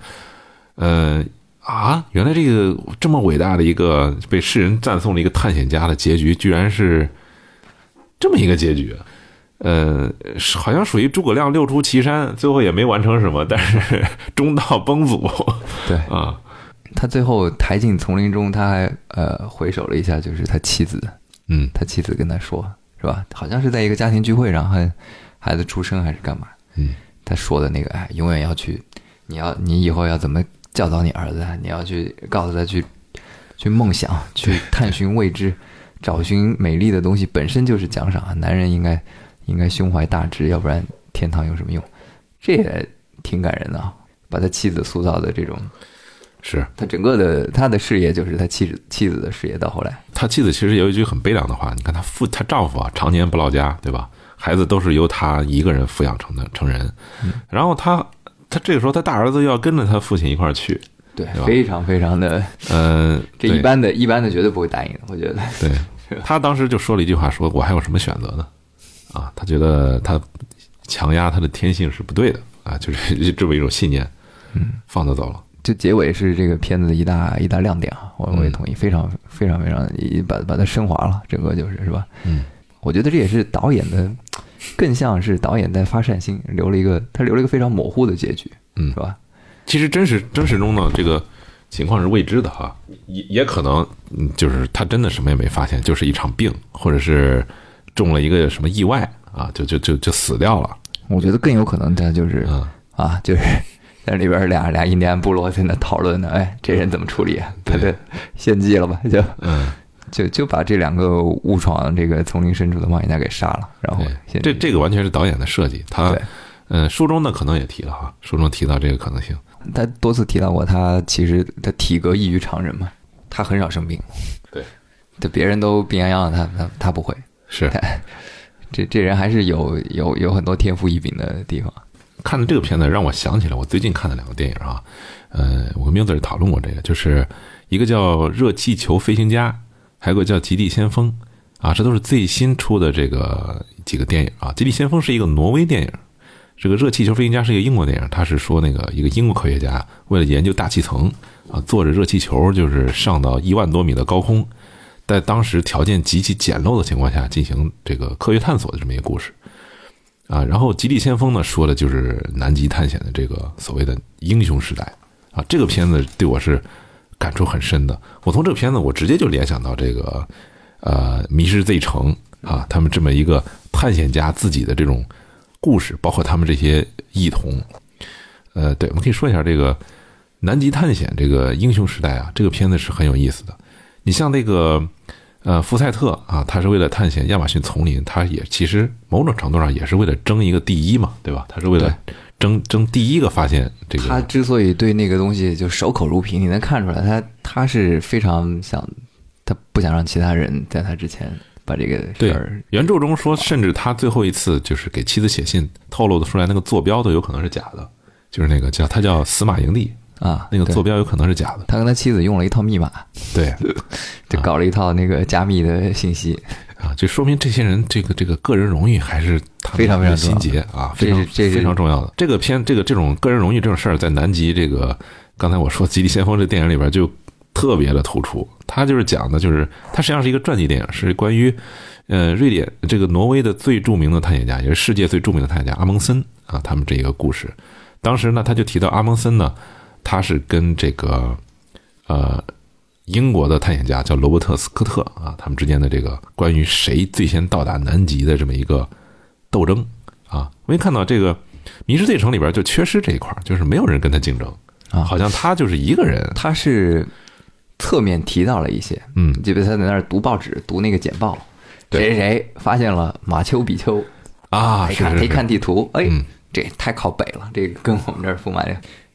原来这个这么伟大的一个被世人赞颂的一个探险家的结局，居然是这么一个结局。好像属于诸葛亮六出祁山，最后也没完成什么，但是中道崩殂。 对啊， 他最后抬进丛林中，他还回首了一下，就是他妻子，他妻子跟他说，是吧？好像是在一个家庭聚会上，孩子出生还是干嘛？他说的那个，永远要去，你以后要怎么教导你儿子？你要去告诉他去梦想，去探寻未知，找寻美丽的东西本身就是奖赏啊！男人应该胸怀大志，要不然天堂有什么用？这也挺感人的啊！把他妻子塑造的这种， 是他整个的他的事业就是他妻子的事业。到后来， 他妻子其实有一句很悲凉的话，你看她丈夫啊，常年不落家，对吧？孩子都是由他一个人抚养成人，然后他这个时候他大儿子又要跟着他父亲一块儿去， 对，非常非常的，这一般的绝对不会答应的，我觉得。 对，他当时就说了一句话，说我还有什么选择呢？啊，他觉得他强压他的天性是不对的啊，就是这么一种信念，放他走了。 就结尾是这个片子的一大亮点啊，我也同意，非常非常非常把它升华了，整个是吧？我觉得这也是导演的，更像是导演在发善心，留了一个非常模糊的结局，是吧？ 其实真实中呢，这个情况是未知的哈，也可能就是他真的什么也没发现，就是一场病，或者是中了一个什么意外啊，就死掉了。 我觉得更有可能他就是就是在里边俩印第安部落在那讨论呢，这人怎么处理啊？他就献祭了吧？就把这两个误闯这个丛林深处的冒险家给杀了，然后这个完全是导演的设计。他书中呢可能也提了哈，书中提到这个可能性。 他多次提到过，他其实他体格异于常人嘛，他很少生病。 对， 别人都病殃殃的，他不会。 是， 这人还是有很多天赋异禀的地方。 看的这个片子让我想起了我最近看的两个电影啊，我跟明子也讨论过这个，就是一个叫《热气球飞行家》，还有个叫《极地先锋》啊，这都是最新出的这个几个电影啊。《极地先锋》是一个挪威电影，这个《热气球飞行家》是一个英国电影，他是说那个一个英国科学家为了研究大气层啊，坐着热气球就是上到1万多米的高空，在当时条件极其简陋的情况下进行这个科学探索的这么一个故事啊。然后《极地先锋》呢说的就是南极探险的这个所谓的英雄时代啊。这个片子对我是感触很深的，我从这个片子我直接就联想到这个迷失 Z 城啊，他们这么一个探险家自己的这种故事，包括他们这些异同。对，我们可以说一下这个南极探险这个英雄时代啊，这个片子是很有意思的。你像那个福赛特啊，他是为了探险亚马逊丛林，他也其实某种程度上也是为了争一个第一嘛，对吧？他是为了争第一个发现这个。 他之所以对那个东西就守口如瓶，你能看出来他是非常想，他不想让其他人在他之前把这个事儿。 对，原著中说，甚至他最后一次就是给妻子写信透露的出来，那个坐标都有可能是假的，就是那个他叫死马营地啊， 那个坐标有可能是假的。 他跟他妻子用了一套密码， 对， 就搞了一套那个加密的信息啊，就说明这些人这个个人荣誉还是非常非常心结啊，非常重要的。这种个人荣誉这种事儿，在南极这个刚才我说《极地先锋》这电影里边就特别的突出。他就是讲的，就是他实际上是一个传记电影，是关于瑞典这个挪威的最著名的探险家，也是世界最著名的探险家阿蒙森啊，他们这一个故事。当时呢，他就提到阿蒙森呢，他是跟这个英国的探险家叫罗伯特斯科特啊，他们之间的这个关于谁最先到达南极的这么一个斗争啊。我一看到这个《迷失 Z 城》里边就缺失这一块，就是没有人跟他竞争啊，好像他就是一个人。 他是侧面提到了一些，就比如他在那儿读报纸，读那个简报，谁发现了马丘比丘啊？一看地图，这太靠北了，这个跟我们这儿驸马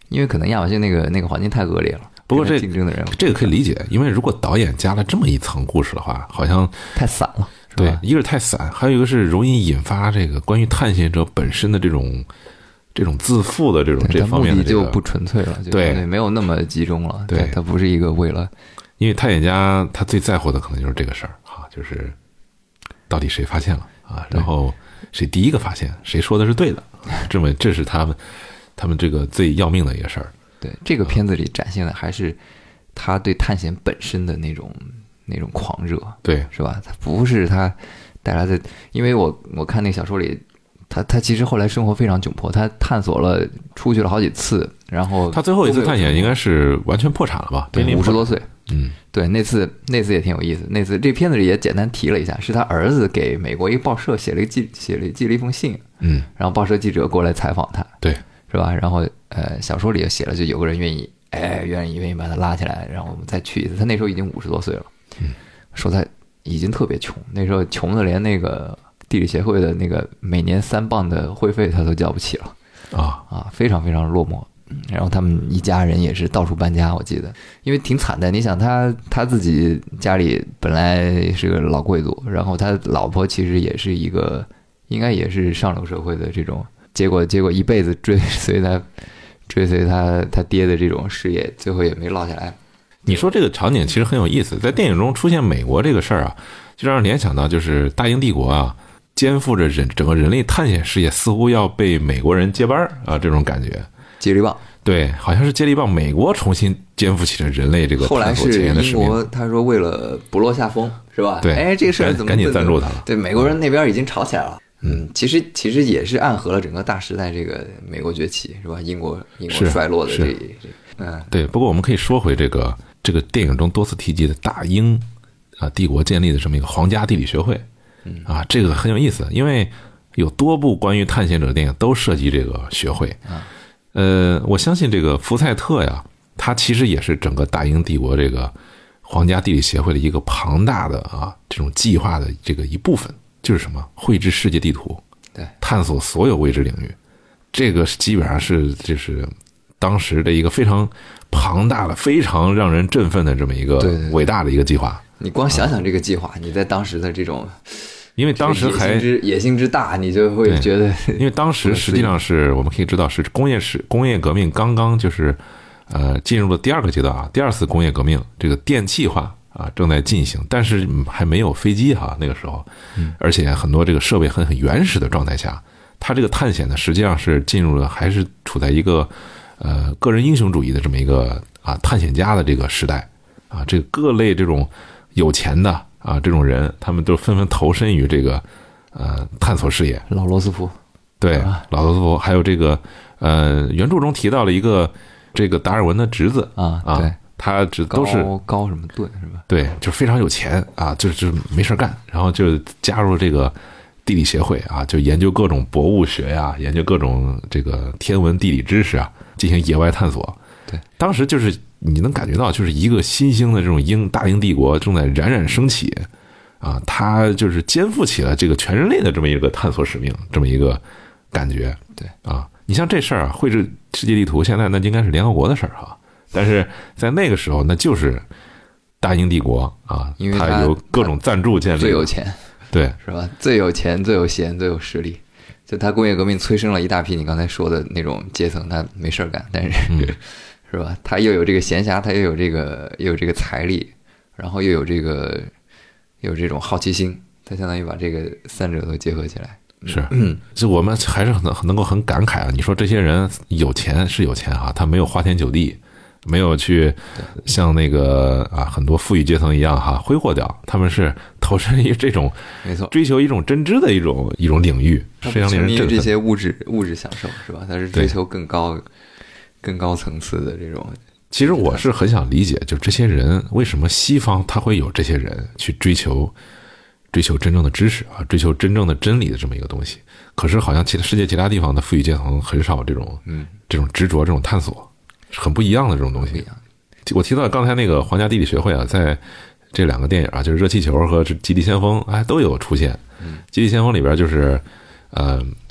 因为可能亚马逊那个环境太恶劣了。 不过竞争的人这个可以理解，因为如果导演加了这么一层故事的话，好像太散了。 对，一个是太散，还有一个是容易引发这个关于探险者本身的这种自负的这方面的就不纯粹了，对，没有那么集中了。对，它不是一个为了， 因为探险家他最在乎的可能就是这个事儿啊，就是到底谁发现了啊，然后谁第一个发现，谁说的是对的，这是他们这个最要命的一个事儿。 对，这个片子里展现的还是他对探险本身的那种狂热， 对， 是吧？他不是他带来的，因为我看那个小说里，他其实后来生活非常窘迫，他探索了出去了好几次，然后他最后一次探险应该是完全破产了吧？ 对，50多岁。对，那次也挺有意思。那次这片子里也简单提了一下，是他儿子给美国一个报社寄了一封信，然后报社记者过来采访他， 对， 是吧？然后小说里也写了，就有个人愿意把他拉起来，然后我们再去一次。他那时候已经50多岁了，说他已经特别穷，那时候穷的连那个地理协会的那个每年3磅的会费他都交不起了啊，非常非常落寞。然后他们一家人也是到处搬家，我记得，因为挺惨的。你想他自己家里本来是个老贵族，然后他老婆其实也是一个应该也是上流社会的这种，结果一辈子追随他爹的这种事业，最后也没落下来。 你说这个场景其实很有意思，在电影中出现美国这个事儿啊，就让人联想到就是大英帝国啊，肩负着整个人类探险事业似乎要被美国人接班啊，这种感觉。 接力棒， 对，好像是接力棒，美国重新肩负起了人类这个探索前沿的使命。 后来是英国，他说为了不落下风，是吧？ 对， 这个事儿怎么赶紧赞助他了？ 对，美国人那边已经吵起来了。其实也是暗合了整个大时代这个美国崛起，是吧？英国衰落的这对。不过我们可以说回这个电影中多次提及的大英帝国建立的这么一个皇家地理学会这个很有意思，因为有多部关于探险者的电影都涉及这个学会。我相信这个福赛特呀，它其实也是整个大英帝国这个皇家地理协会的一个庞大的这种计划的这个一部分，就是什么绘制世界地图， 对， 探索所有未知领域。这个基本上就是当时的一个非常庞大的、非常让人振奋的这么一个伟大的一个计划。 你光想想这个计划，你在当时的这种。 因为当时还野心之大，你就会觉得， 因为当时实际上是我们可以知道是工业革命刚刚就是进入了第2个阶段第2次工业革命，这个电气化正在进行，但是还没有飞机那个时候，而且很多这个设备很原始的状态下，它这个探险呢实际上是进入了还是处在一个个人英雄主义的这么一个探险家的这个时代这个各类这种有钱的这种人，他们都纷纷投身于这个探索事业。 老罗斯福， 对，老罗斯福，还有这个原著中提到了一个这个达尔文的侄子对， 他都是高什么顿是吧？ 对，就非常有钱就是没事干，然后就加入这个地理协会就研究各种博物学呀，研究各种这个天文地理知识进行野外探索。 对， 当时就是你能感觉到，就是一个新兴的这种大英帝国正在冉冉升起他就是肩负起了这个全人类的这么一个探索使命，这么一个感觉。 对你像这事儿绘制世界地图，现在那应该是联合国的事儿但是在那个时候，那就是大英帝国因为它有各种赞助建立， 最有钱， 对， 是吧？最有钱、最有闲、最有实力。就他工业革命催生了一大批你刚才说的那种阶层，他没事干，但是、是吧？他又有这个闲暇，他又有这个财力，然后又有这种好奇心，他相当于把这个3者都结合起来。 是，就我们还是能够很感慨你说这些人有钱是有钱他没有花天酒地，没有去像那个很多富裕阶层一样挥霍掉，他们是投身于这种没错追求一种真知的一种领域，非常令人振奋。 这些物质享受是吧？他是追求更高层次的这种。 其实我是很想理解，就这些人为什么西方他会有这些人去追求真正的知识追求真正的真理的这么一个东西，可是好像世界其他地方的富裕阶层很少这种执着，这种探索，很不一样的这种东西。我提到刚才那个皇家地理学会在这2个电影就是热气球和极地先锋都有出现。极地先锋里边就是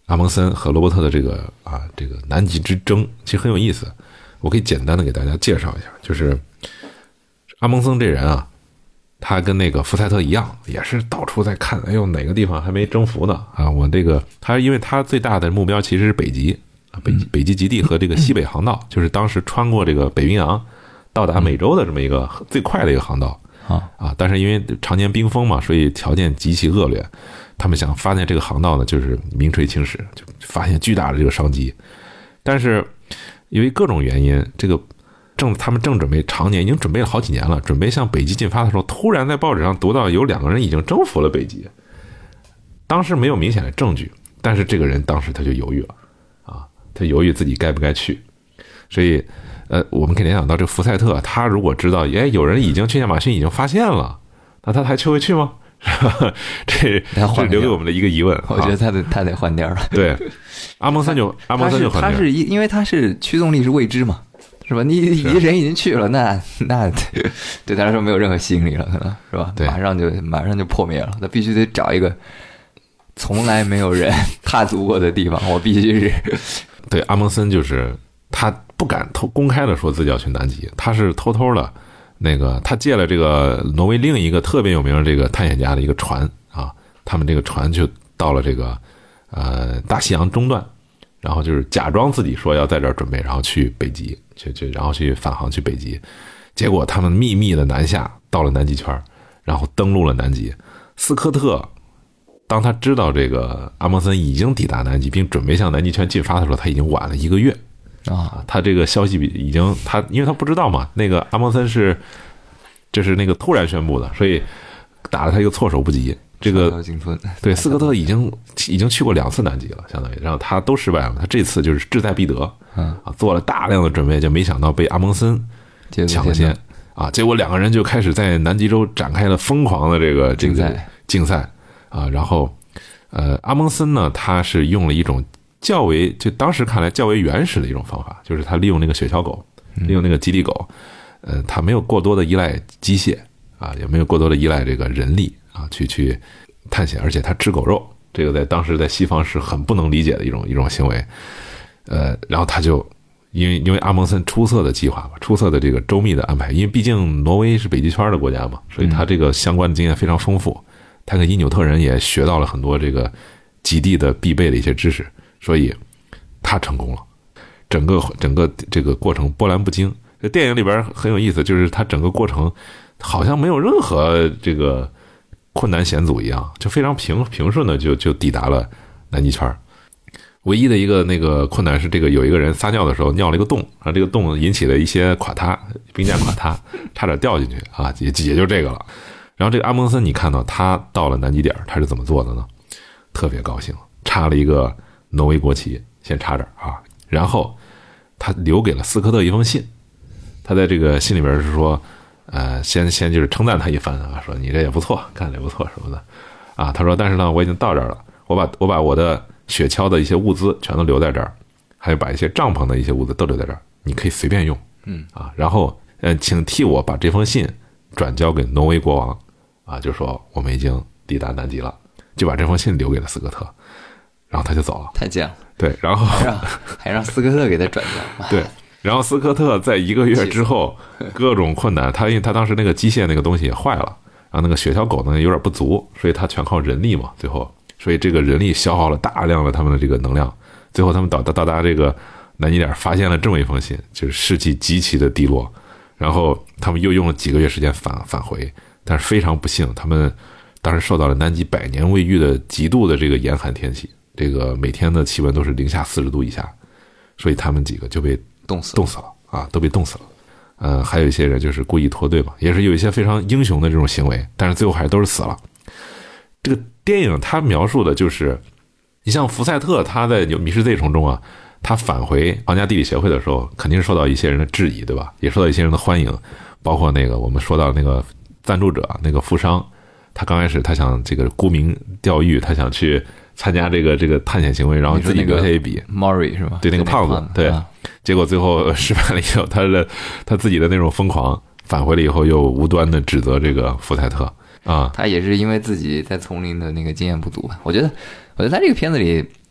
阿蒙森和罗伯特的这个南极之争其实很有意思，我可以简单的给大家介绍一下。就是阿蒙森这人啊，他跟那个福赛特一样，也是到处在看，哎呦哪个地方还没征服呢啊！我这个他因为他最大的目标其实是北极北极极地和这个西北航道，就是当时穿过这个北冰洋到达美洲的这么一个最快的一个航道啊。但是因为常年冰封嘛，所以条件极其恶劣。他们想发现这个航道呢，就是名垂青史，就发现巨大的这个商机。但是由于各种原因，这个他们正准备常年已经准备了好几年了，准备向北极进发的时候，突然在报纸上读到有2个人已经征服了北极。当时没有明显的证据，但是这个人当时他就犹豫了啊，他犹豫自己该不该去。所以我们可以联想到这个福赛特，他如果知道有人已经去亚马逊已经发现了，那他还会去吗？这留给我们的一个疑问。 我觉得他得换掉了。 对，阿蒙森就换掉。 他是因为他是驱动力是未知嘛，是吧？你人已经去了，那对他来说没有任何吸引力了，可能是吧？ 对， 马上就破灭了。他必须得找一个从来没有人踏足过的地方，我必须是。 对，阿蒙森就是他不敢公开的说自己要去南极，他是偷偷的。他借了这个挪威另一个特别有名的这个探险家的一个船啊，他们这个船就到了这个大西洋中段，然后就是假装自己说要在这儿准备，然后去北极，然后去返航去北极，结果他们秘密的南下到了南极圈，然后登陆了南极。斯科特当他知道这个阿蒙森已经抵达南极，并准备向南极圈进发的时候，他已经晚了1个月。他这个消息已经因为他不知道嘛，那个阿蒙森就是那个突然宣布的，所以打了他一个措手不及。这个对斯科特已经去过2次南极了，相当于，然后他都失败了。他这次就是志在必得，做了大量的准备，就没想到被阿蒙森抢先啊！结果2个人就开始在南极洲展开了疯狂的这个竞赛啊！然后阿蒙森呢，他是用了一种就当时看来较为原始的一种方法，就是他利用那个雪橇狗，利用那个极地狗，他没有过多的依赖机械啊，也没有过多的依赖这个人力啊，去探险，而且他吃狗肉，这个当时在西方是很不能理解的一种行为。然后他就因为阿蒙森出色的计划吧，出色的这个周密的安排，因为毕竟挪威是北极圈的国家嘛，所以他这个相关的经验非常丰富，他跟因纽特人也学到了很多这个极地的必备的一些知识。所以他成功了，整个这个过程波澜不惊。这电影里边很有意思，就是他整个过程好像没有任何这个困难险阻一样，就非常平顺的就抵达了南极圈。唯一的一个那个困难是，这个有一个人撒尿的时候尿了一个洞，然后这个洞引起了一些垮塌，冰架垮塌，差点掉进去啊，也就这个了。然后这个阿蒙森，你看到他到了南极点，他是怎么做的呢？特别高兴，插了一个挪威国旗，先插这儿啊，然后他留给了斯科特一封信，他在这个信里边是说，先就是称赞他一番啊，说你这也不错，干得也不错什么的，啊，他说但是呢，我已经到这儿了，我把我的雪橇的一些物资全都留在这儿，还有把一些帐篷的一些物资都留在这儿，你可以随便用，然后请替我把这封信转交给挪威国王，啊，就说我们已经抵达南极了，就把这封信留给了斯科特。然后他就走了， 太贱了。 对，然后还让斯科特给他转交。 对，然后斯科特在1个月之后，各种困难，因为他当时那个机械那个东西也坏了，然后那个雪橇狗呢有点不足，所以他全靠人力嘛，最后，所以这个人力消耗了大量的他们的这个能量，最后他们到达这个南极点，发现了这么一封信，就是士气极其的低落，然后他们又用了几个月时间返回，但是非常不幸，他们当时受到了南极100年未遇的极度的这个严寒天气。这个每天的气温都是-40度以下，所以他们几个就被冻死了啊，都被冻死了。还有一些人就是故意脱队嘛，也是有一些非常英雄的这种行为，但是最后还是都是死了。这个电影它描述的就是，你像福赛特他在《迷失 Z 虫》中啊，他返回皇家地理协会的时候，肯定是受到一些人的质疑，对吧？也受到一些人的欢迎，包括那个我们说到那个赞助者那个富商，他刚开始他想这个沽名钓誉，他想去参加这个探险行为，然后自己留下一笔 Murray 是吧？ 对，那个胖子，对，结果最后失败了以后，他自己的那种疯狂返回了以后，又无端的指责这个福赛特啊， 他也是因为自己在丛林的那个经验不足吧？我觉得他这个片子里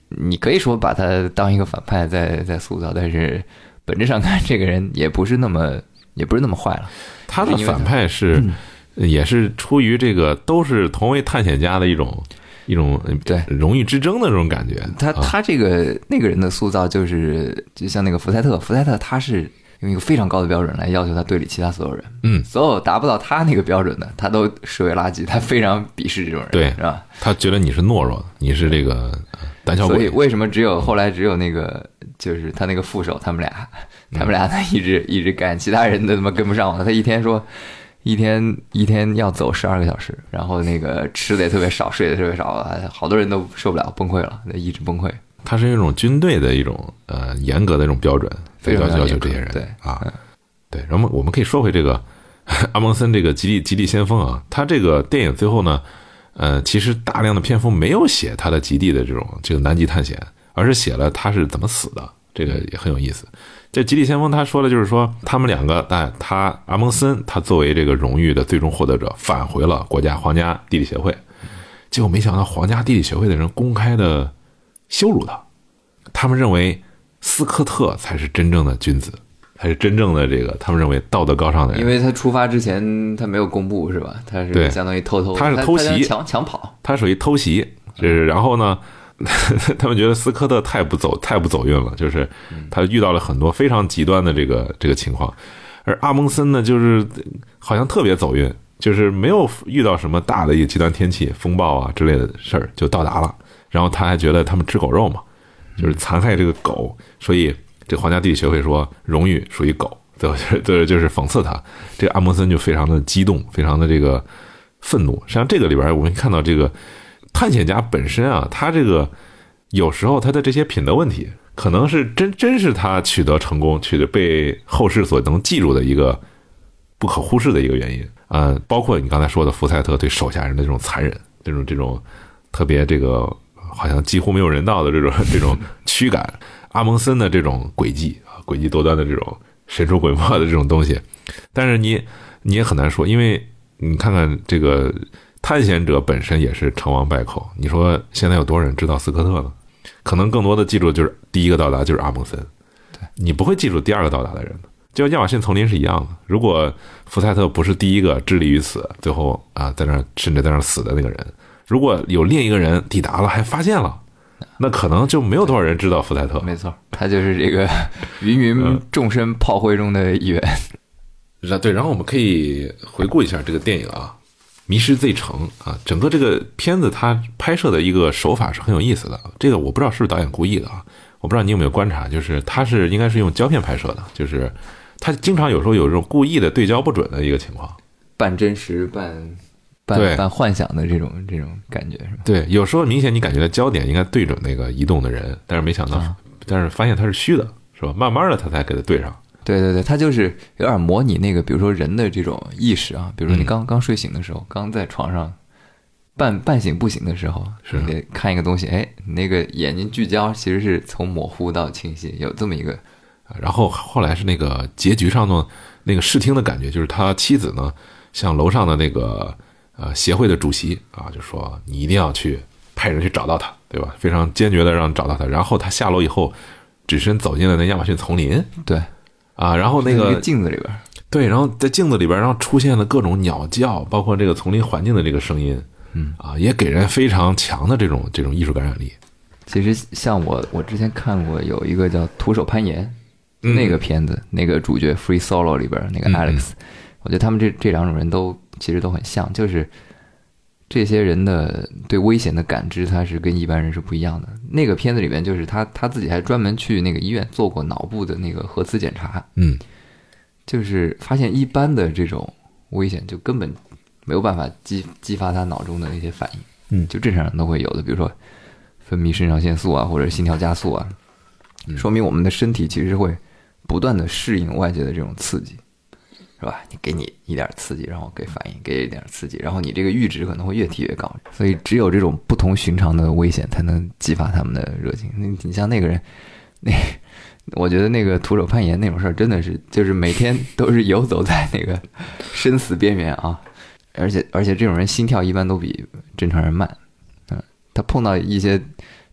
你可以说把他当一个反派在塑造，但是本质上看，这个人也不是那么坏了。 他的反派是也是出于这个都是同为探险家的一种对荣誉之争的这种感觉。 他这个那个人的塑造就像那个福赛特他是用一个非常高的标准来要求他队里其他所有人，所有达不到他那个标准的，他都视为垃圾，他非常鄙视这种人， 对， 是吧？ 他觉得你是懦弱的，你是这个胆小鬼。 所以为什么后来只有那个就是他那个副手，他们俩呢一直干，其他人都他妈跟不上了。他一天说一天要走12个小时，然后那个吃的也特别少，睡的特别少，好多人都受不了，崩溃了，意志崩溃。 他是一种军队的一种严格的一种标准，要求这些人， 对啊，对。然后我们可以说回这个阿蒙森这个极地先锋啊，他这个电影最后呢，其实大量的篇幅没有写他的极地的这个南极探险，而是写了他是怎么死的，这个也很有意思。这极地先锋他说的就是说，他们两个，他阿蒙森他作为这个荣誉的最终获得者，返回了皇家地理协会，结果没想到皇家地理协会的人公开的羞辱他们认为斯科特才是真正的君子，才是真正的这个他们认为道德高尚的人。 因为他出发之前他没有公布是吧？他是相当于他是偷袭， 抢跑， 他属于偷袭。然后呢，他们觉得斯科特太不走运了，就是他遇到了很多非常极端的这个情况，而阿蒙森呢，就是好像特别走运，就是没有遇到什么大的一个极端天气、风暴啊之类的事儿就到达了。然后他还觉得他们吃狗肉嘛，就是残害这个狗，所以这个皇家地理学会说荣誉属于狗，就是讽刺他。这个阿蒙森就非常的激动，非常的这个愤怒。实际上这个里边我们看到这个探险家本身啊，他这个有时候他的这些品德问题，可能是真是他取得成功、被后世所能记住的一个不可忽视的一个原因。包括你刚才说的福赛特对手下人的这种残忍，这种特别这个好像几乎没有人道的这种驱赶，阿蒙森的这种诡计多端的这种神出鬼没的这种东西。但是你也很难说，因为你看看这个探险者本身也是成王败寇。你说现在有多少人知道斯科特呢？可能更多的记住就是第一个到达就是阿蒙森，你不会记住第二个到达的人的。就像亚马逊丛林是一样的，如果福赛特不是第一个致力于此，最后甚至在那死的那个人，如果有另一个人抵达了还发现了，那可能就没有多少人知道福赛特。 没错，他就是这个芸芸众生炮灰中的一员。 对，然后我们可以回顾一下这个电影啊，迷失 Z 城啊，整个这个片子它拍摄的一个手法是很有意思的。这个我不知道是不是导演故意的啊，我不知道你有没有观察，就是他应该是用胶片拍摄的，就是他经常有时候有这种故意的对焦不准的一个情况， 半真实半幻想的这种感觉是吧？对， 有时候明显你感觉到焦点应该对准那个移动的人，但是没想到，但是发现他是虚的，是吧？慢慢的他才给他对上。 对，他就是有点模拟那个，比如说人的这种意识啊，比如说你刚睡醒的时候，刚在床上半醒不醒的时候， 是你得看一个东西，那个眼睛聚焦其实是从模糊到清晰，有这么一个。 然后后来是那个结局上的那个视听的感觉，就是他妻子呢向楼上的那个协会的主席啊，就说你一定要去派人去找到他，对吧？非常坚决的让找到他。然后他下楼以后，只身走进了那亚马逊丛林， 对啊，然后那个镜子里边， 对，然后在镜子里边，然后出现了各种鸟叫，包括这个丛林环境的这个声音，也给人非常强的这种艺术感染力。 其实像我之前看过有一个叫《徒手攀岩》那个片子，那个主角 Free Solo 里边那个 Alex，我觉得他们这两种人其实都很像，就是这些人的对危险的感知，他是跟一般人是不一样的。那个片子里边，就是他自己还专门去那个医院做过脑部的那个核磁检查，就是发现一般的这种危险就根本没有办法激发他脑中的那些反应，就正常人都会有的，比如说分泌肾上腺素啊，或者心跳加速啊，说明我们的身体其实是会不断的适应外界的这种刺激。是吧？你给你一点刺激，然后给反应，给一点刺激，然后你这个阈值可能会越提越高。所以只有这种不同寻常的危险，才能激发他们的热情。你像那个人，我觉得那个徒手攀岩那种事儿，真的是就是每天都是游走在那个生死边缘啊！而且这种人心跳一般都比正常人慢，他碰到一些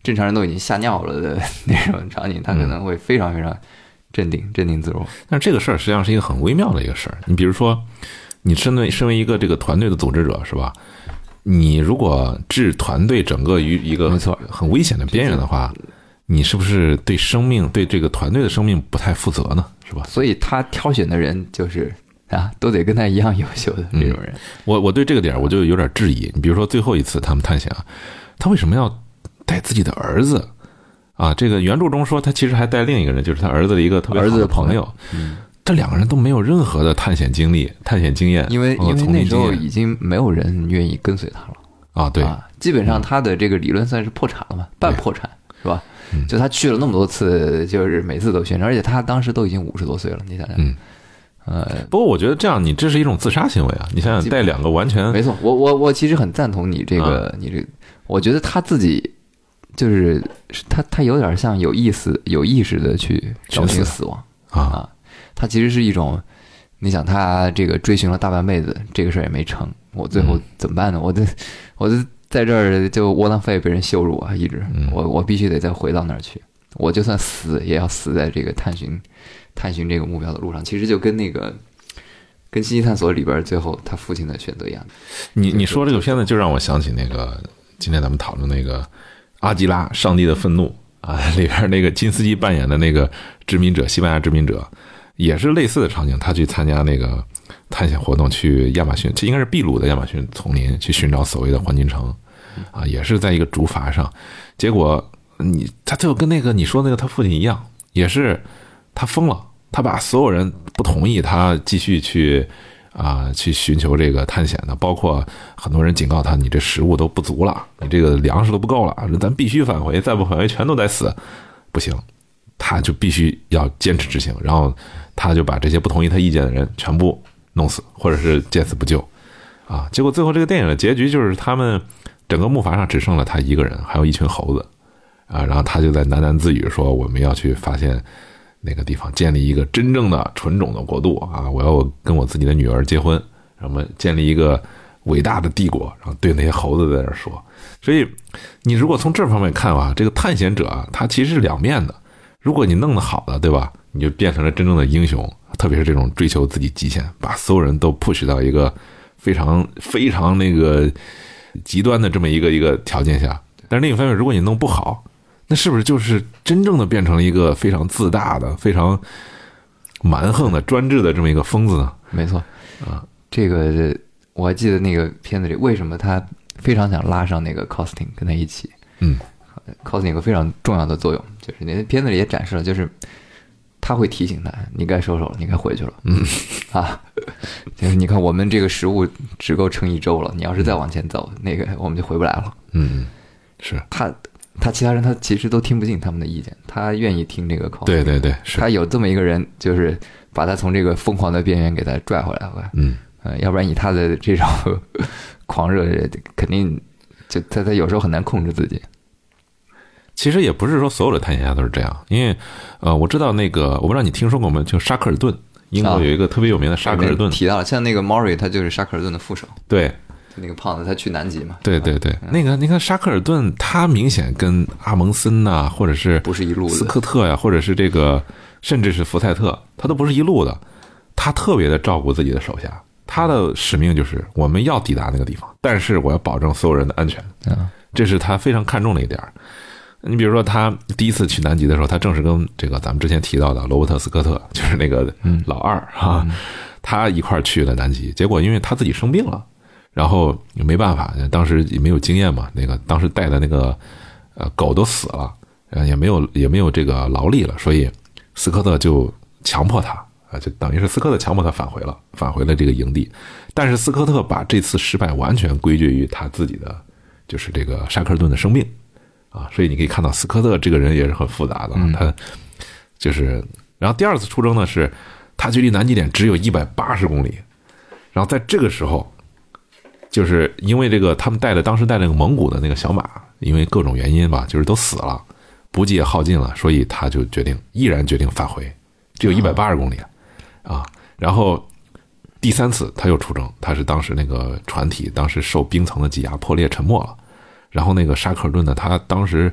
正常人都已经吓尿了的那种场景，他可能会非常非常镇定自若。 但这个事儿实际上是一个很微妙的一个事儿。你比如说，你身为一个这个团队的组织者，是吧？你如果置团队整个于一个没错很危险的边缘的话，你是不是对生命、对这个团队的生命不太负责呢？是吧？ 所以他挑选的人就是都得跟他一样优秀的那种人。 我对这个点我就有点质疑。你比如说最后一次他们探险啊，他为什么要带自己的儿子啊？这个原著中说他其实还带另一个人，就是他儿子的一个特别好的朋友。这两个人都没有任何的探险经历、探险经验， 因为那时候已经没有人愿意跟随他了啊。对基本上他的这个理论算是破产了嘛，半破产是吧？就他去了那么多次，就是每次都宣传，而且他当时都已经50多岁了，你想想。 不过我觉得这样，你这是一种自杀行为啊！你想想，带两个完全没错，我其实很赞同你这个，我觉得他自己就是他有点像有意识的去找寻死亡啊。他其实是一种，你想他这个追寻了大半辈子，这个事儿也没成，我最后怎么办呢？我在这儿就窝囊废被人羞辱啊，一直我必须得再回到那儿去，我就算死也要死在这个探寻这个目标的路上。其实就跟那个跟《星际探索》里边最后他父亲的选择一样。 你说这个片子就让我想起那个今天咱们讨论那个阿基拉上帝的愤怒啊，里边那个金斯基扮演的那个殖民者，西班牙殖民者。也是类似的场景，他去参加那个探险活动，去亚马逊，这应该是秘鲁的亚马逊丛林，去寻找所谓的黄金城，啊，也是在一个竹筏上。结果他就跟那个你说那个他父亲一样，也是他疯了，他把所有人不同意他继续去寻求这个探险的，包括很多人警告他，你这食物都不足了，你这个粮食都不够了，咱必须返回，再不返回全都得死，不行。他就必须要坚持执行，然后他就把这些不同意他意见的人全部弄死，或者是见死不救啊！结果最后这个电影的结局就是他们整个木筏上只剩了他一个人，还有一群猴子啊！然后他就在喃喃自语说：“我们要去发现那个地方，建立一个真正的纯种的国度啊！我要跟我自己的女儿结婚，让我们建立一个伟大的帝国。”然后对那些猴子在那说。所以你如果从这方面看啊，这个探险者啊，他其实是两面的。如果你弄得好了，对吧？你就变成了真正的英雄，特别是这种追求自己极限，把所有人都 push 到一个非常非常那个极端的这么一个条件下。但是另一方面，如果你弄不好，那是不是就是真正的变成了一个非常自大的、非常蛮横的、专制的这么一个疯子呢？ 没错啊，这个我还记得那个片子里，为什么他非常想拉上那个 Costin 跟他一起？Costin 有个非常重要的作用，就是那片子里也展示了，就是他会提醒他，你该收手了，你该回去了。就是你看我们这个食物只够撑1周了，你要是再往前走，那个我们就回不来了。 是他其他人他其实都听不进他们的意见，他愿意听这个 Costin。对， 是他有这么一个人，就是把他从这个疯狂的边缘给他拽回来了。要不然以他的这种狂热，肯定就他有时候很难控制自己。 其实也不是说所有的探险家都是这样，因为我知道那个，我不知道你听说过没，就沙克尔顿，英国有一个特别有名的沙克尔顿， 提到了，像那个 Maury 他就是沙克尔顿的副手， 对， 就那个胖子他去南极嘛， 对，那个你看沙克尔顿，他明显跟阿蒙森呐，或者是不是一路的斯科特呀，或者是这个甚至是福赛特，他都不是一路的，他特别的照顾自己的手下，他的使命就是我们要抵达那个地方，但是我要保证所有人的安全，这是他非常看重的一点。你比如说他第一次去南极的时候，他正是跟这个咱们之前提到的罗伯特斯科特，就是那个老二他一块去了南极，结果因为他自己生病了，然后没办法，当时也没有经验嘛，那个当时带的那个狗都死了，也没有这个劳力了，所以斯科特就强迫他就等于是斯科特强迫他返回了这个营地，但是斯科特把这次失败完全归结于他自己的就是这个沙克尔顿的生病所以你可以看到斯科特这个人也是很复杂的，他就是，然后第二次出征呢是他距离南极点只有180公里，然后在这个时候，就是因为这个他们当时带那个蒙古的那个小马，因为各种原因吧，就是都死了，补给也耗尽了，所以他就毅然决定返回，只有180公里然后第三次他又出征，他是当时那个船体当时受冰层的挤压破裂沉没了。然后那个沙克尔顿呢，他当时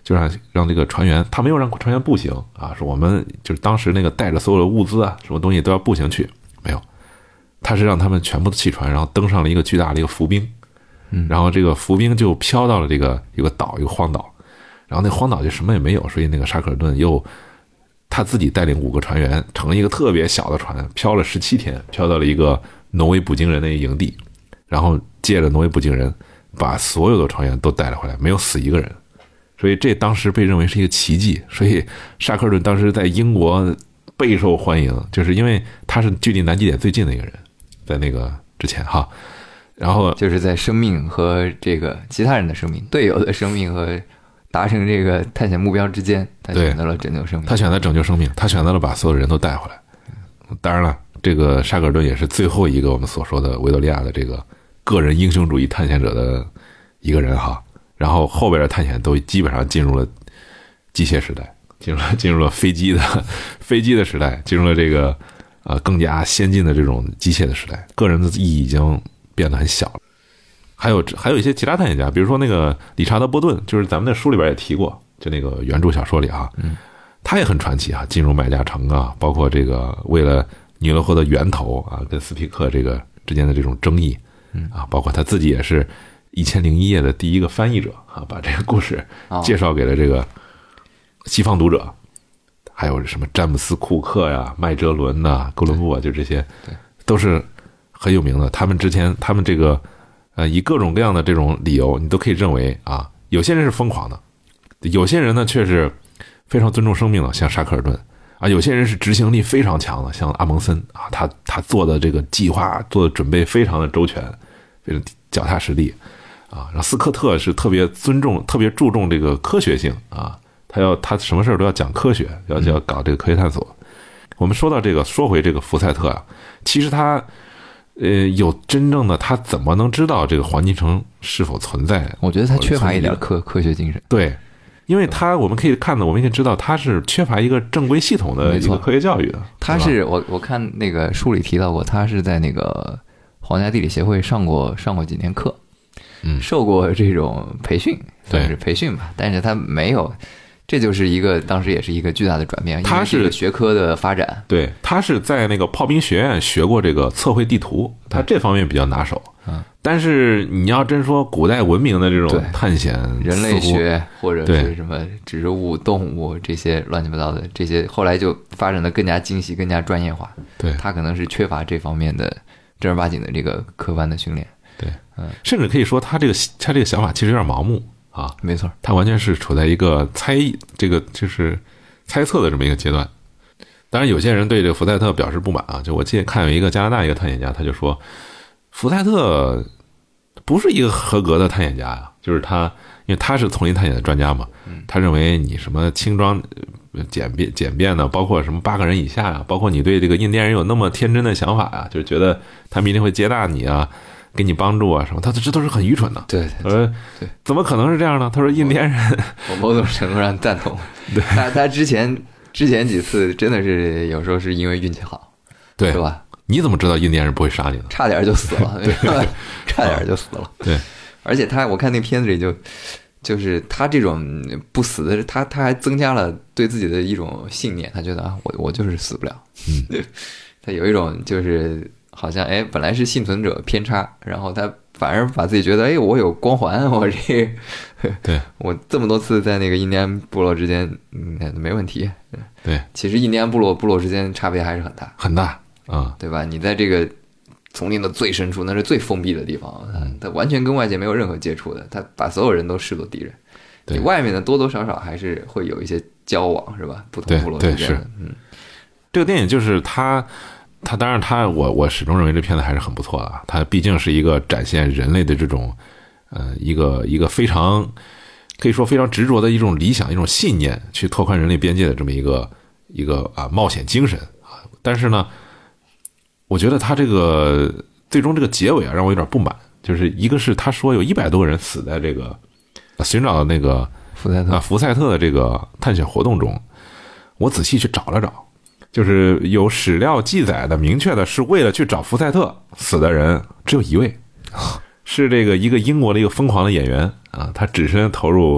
就让这个船员，他没有让船员步行啊，说我们就是当时那个带着所有的物资啊，什么东西都要步行去，没有，他是让他们全部弃船，然后登上了一个巨大的一个浮冰，然后这个浮冰就飘到了这个一个岛，一个荒岛，然后那荒岛就什么也没有，所以那个沙克尔顿又他自己带领5个船员乘了一个特别小的船，飘了17天，飘到了一个挪威捕鲸人的营地，然后借着挪威捕鲸人把所有的船员都带了回来，没有死一个人，所以这当时被认为是一个奇迹。所以沙克尔顿当时在英国备受欢迎，就是因为他是距离南极点最近的一个人，在那个之前哈，然后就是在生命和这个其他人的生命、队友的生命和达成这个探险目标之间，他选择了拯救生命。 他选择拯救生命，他选择了把所有人都带回来。当然了，这个沙克尔顿也是最后一个我们所说的维多利亚的这个个人英雄主义探险者的一个人哈。然后后边的探险都基本上进入了机械时代，进入了飞机的时代，进入了这个更加先进的这种机械的时代，个人的意义已经变得很小了。还有一些其他探险家，比如说那个理查德·波顿，就是咱们的书里边也提过，就那个原著小说里啊，他也很传奇啊，进入麦加城啊，包括这个为了尼罗河的源头啊，跟斯皮克这个之间的这种争议啊，包括他自己也是1001夜的第一个翻译者啊，把这个故事介绍给了这个西方读者。还有什么詹姆斯·库克呀、麦哲伦呐、哥伦布啊，就这些都是很有名的。他们这个以各种各样的这种理由，你都可以认为啊，有些人是疯狂的，有些人呢却是非常尊重生命的，像沙克尔顿啊，有些人是执行力非常强的，像阿蒙森啊，他做的这个计划做的准备非常的周全，非常脚踏实地啊。然后斯科特是特别注重这个科学性啊，他什么事都要讲科学，要搞这个科学探索。我们说回这个福赛特啊，其实他有真正的他怎么能知道这个黄金城是否存在？ 我觉得他缺乏一点科学精神。 对，因为我们可以知道他是缺乏一个正规系统的一个科学教育的。 他是我看那个书里提到过，他是在那个皇家地理协会上过几年课，受过这种培训，算是培训吧，但是他没有。这就是当时也是一个巨大的转变， 他是学科的发展。 对，他是在那个炮兵学院学过这个测绘地图，他这方面比较拿手。但是你要真说古代文明的这种探险， 人类学或者是什么植物、动物这些乱七八糟的，这些后来就发展的更加精细、更加专业化。 对， 他可能是缺乏这方面的正儿八经的这个科班的训练。 对，甚至可以说他这个想法其实有点盲目。啊， 没错， 他完全是处在一个就是猜测的这么一个阶段。当然，有些人对这个福赛特表示不满啊。就我记得看有一个加拿大一个探险家，他就说，福赛特不是一个合格的探险家呀，就是因为他是丛林探险的专家嘛，他认为你什么轻装简便的，包括什么8个人以下呀，包括你对这个印第安人有那么天真的想法呀，就是觉得他们一定会接纳你啊。给你帮助啊什么，这都是很愚蠢的。 对， 怎么可能是这样呢？他说印第安人， 我某种程度上赞同。对，他之前几次真的是有时候是因为运气好， 对， 是吧？ 你怎么知道印第安人不会杀你呢？ 差点就死了，差点就死了。 对， 而且我看那片子里就是他这种不死的，他还增加了对自己的一种信念，他觉得啊，我就是死不了。他有一种就是好像本来是幸存者偏差，然后他反而把自己觉得我有光环，我对我这么多次在那个印第安部落之间没问题。 对， 其实印第安部落之间差别还是很大很大啊， 对吧？你在这个丛林的最深处，那是最封闭的地方，他完全跟外界没有任何接触的，他把所有人都视作敌人。 对， 外面的多多少少还是会有一些交往，是吧？不同部落之间的。 这个电影就是他当然我始终认为这片子还是很不错的啊，它毕竟是一个展现人类的这种一个非常可以说非常执着的一种理想、一种信念，去拓宽人类边界的这么一个冒险精神啊。但是呢，我觉得他这个最终这个结尾啊，让我有点不满。就是一个是他说有100多个人死在这个寻找的那个福赛特的这个探险活动中，我仔细去找了找。就是有史料记载的明确的是为了去找福赛特死的人只有1位，是这个一个英国的一个疯狂的演员啊，他只身投入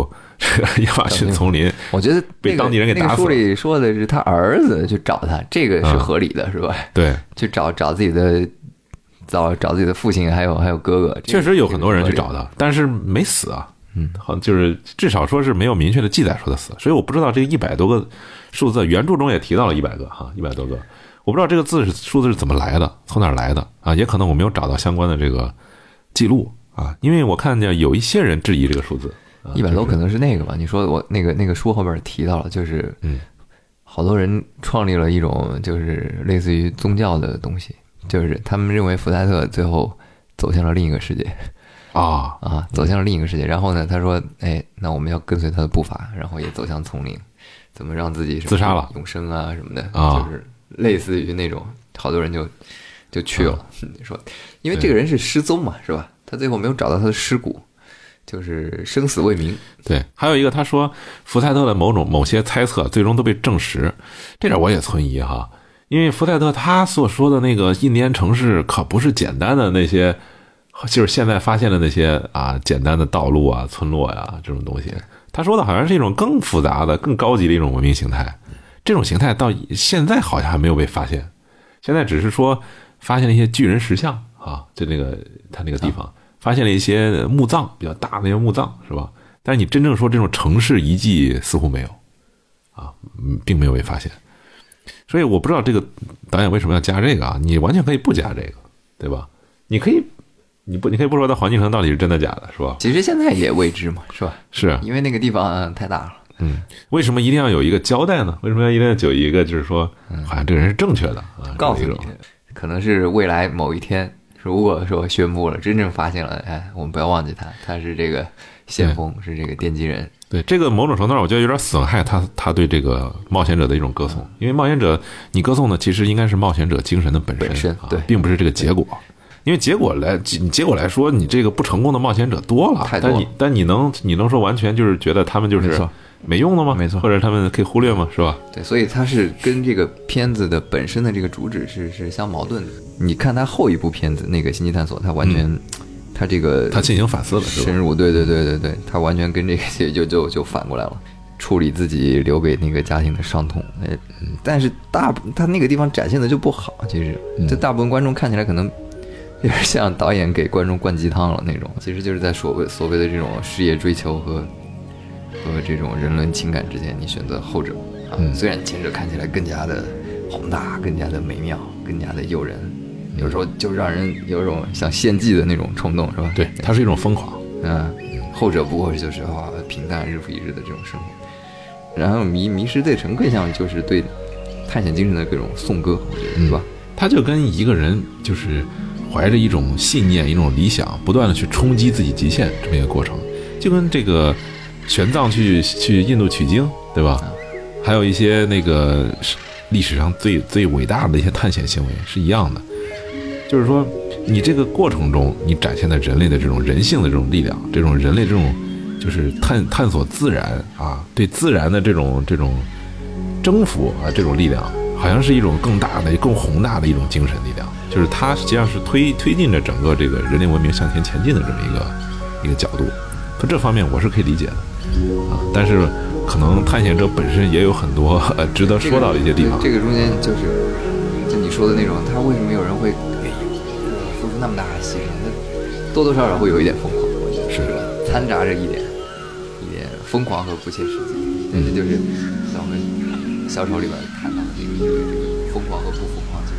亚马逊丛林， 我觉得被当地人给打死了。 那个书里说的是他儿子去找他，这个是合理的，是吧？ 对， 去找自己的找自己的父亲，还有哥哥。 确实有很多人去找他，但是没死啊。好像就是至少说是没有明确的记载说他死，所以我不知道这个100多个数字，原著中也提到了100个哈，100多个，我不知道这个数字是怎么来的，从哪儿来的啊？也可能我没有找到相关的这个记录啊，因为我看见有一些人质疑这个数字。 100多可能是那个吧？你说我那个书后边提到了，就是好多人创立了一种就是类似于宗教的东西，就是他们认为福泰特最后走向了另一个世界。走向了另一个世界。然后呢，他说：“哎，那我们要跟随他的步伐，然后也走向丛林，怎么让自己自杀了、 永生啊什么的，就是类似于那种，好多人就去了。说，因为这个人是失踪嘛，是吧？他最后没有找到他的尸骨，就是生死未明。 对，还有一个他说福泰特的某些猜测最终都被证实，这点我也存疑哈，因为福泰特他所说的那个印第安城市可不是简单的那些。”就是现在发现的那些简单的道路啊、村落呀这种东西，他说的好像是一种更复杂的、更高级的一种文明形态。这种形态到现在好像还没有被发现，现在只是说发现了一些巨人石像啊，就他那个地方发现了一些墓葬，比较大的那些墓葬是吧？但是你真正说这种城市遗迹似乎没有并没有被发现。所以我不知道这个导演为什么要加这个啊？你完全可以不加这个，对吧？你可以不说它环境城到底是真的假的，是吧？ 其实现在也未知嘛，是吧？ 是因为那个地方太大了。 为什么一定要有一个交代呢？为什么一定要有一个就是说，好像这个人是正确的啊？ 告诉你，可能是未来某一天，如果说宣布了，真正发现了，哎，我们不要忘记他是这个先锋，是这个奠基人。 对，这个某种程度上，我觉得有点损害他对这个冒险者的一种歌颂，因为冒险者你歌颂的其实应该是冒险者精神的本身， 对， 并不是这个结果。因为结果来说，你这个不成功的冒险者多了， 太多了。 但你能说完全就是觉得他们就是没用的吗？ 没错， 或者他们可以忽略吗？是吧？ 对，所以它是跟这个片子的本身的这个主旨是相矛盾的。你看它后一部片子那个《星际探索》，它完全，它这个它进行反思了，是吧？ 深入，对，它完全跟这个就反过来了，处理自己留给那个家庭的伤痛。但是它那个地方展现的就不好，其实这大部分观众看起来可能。有点像导演给观众灌鸡汤了那种，其实就是在所谓的这种事业追求和这种人伦情感之间，你选择后者虽然前者看起来更加的宏大、更加的美妙、更加的诱人，有时候就让人有种想献祭的那种冲动，是吧？ 对，它是一种疯狂。 后者不过就是平淡日复一日的这种生活。然后迷失这城更像就是对探险精神的各种颂歌，我觉得是吧？ 他就跟一个人就是怀着一种信念、一种理想，不断的去冲击自己极限这么一个过程，就跟这个玄奘去印度取经，对吧？还有一些那个历史上最伟大的一些探险行为是一样的，就是说你这个过程中，你展现的人类的这种人性的这种力量，这种人类这种就是探索自然对自然的这种征服这种力量。好像是一种更大的、更宏大的一种精神力量，就是它实际上是推进着整个这个人类文明向前进的这么一个角度。从这方面我是可以理解的但是可能探险者本身也有很多值得说到的一些地方。 这个中间就你说的那种，他为什么有人会付出那么大的牺牲？他多多少少会有一点疯狂，我觉得是吧？掺杂着一点疯狂和不切实际。但是就是在我们小丑里面谈到的这个疯狂和不疯狂，其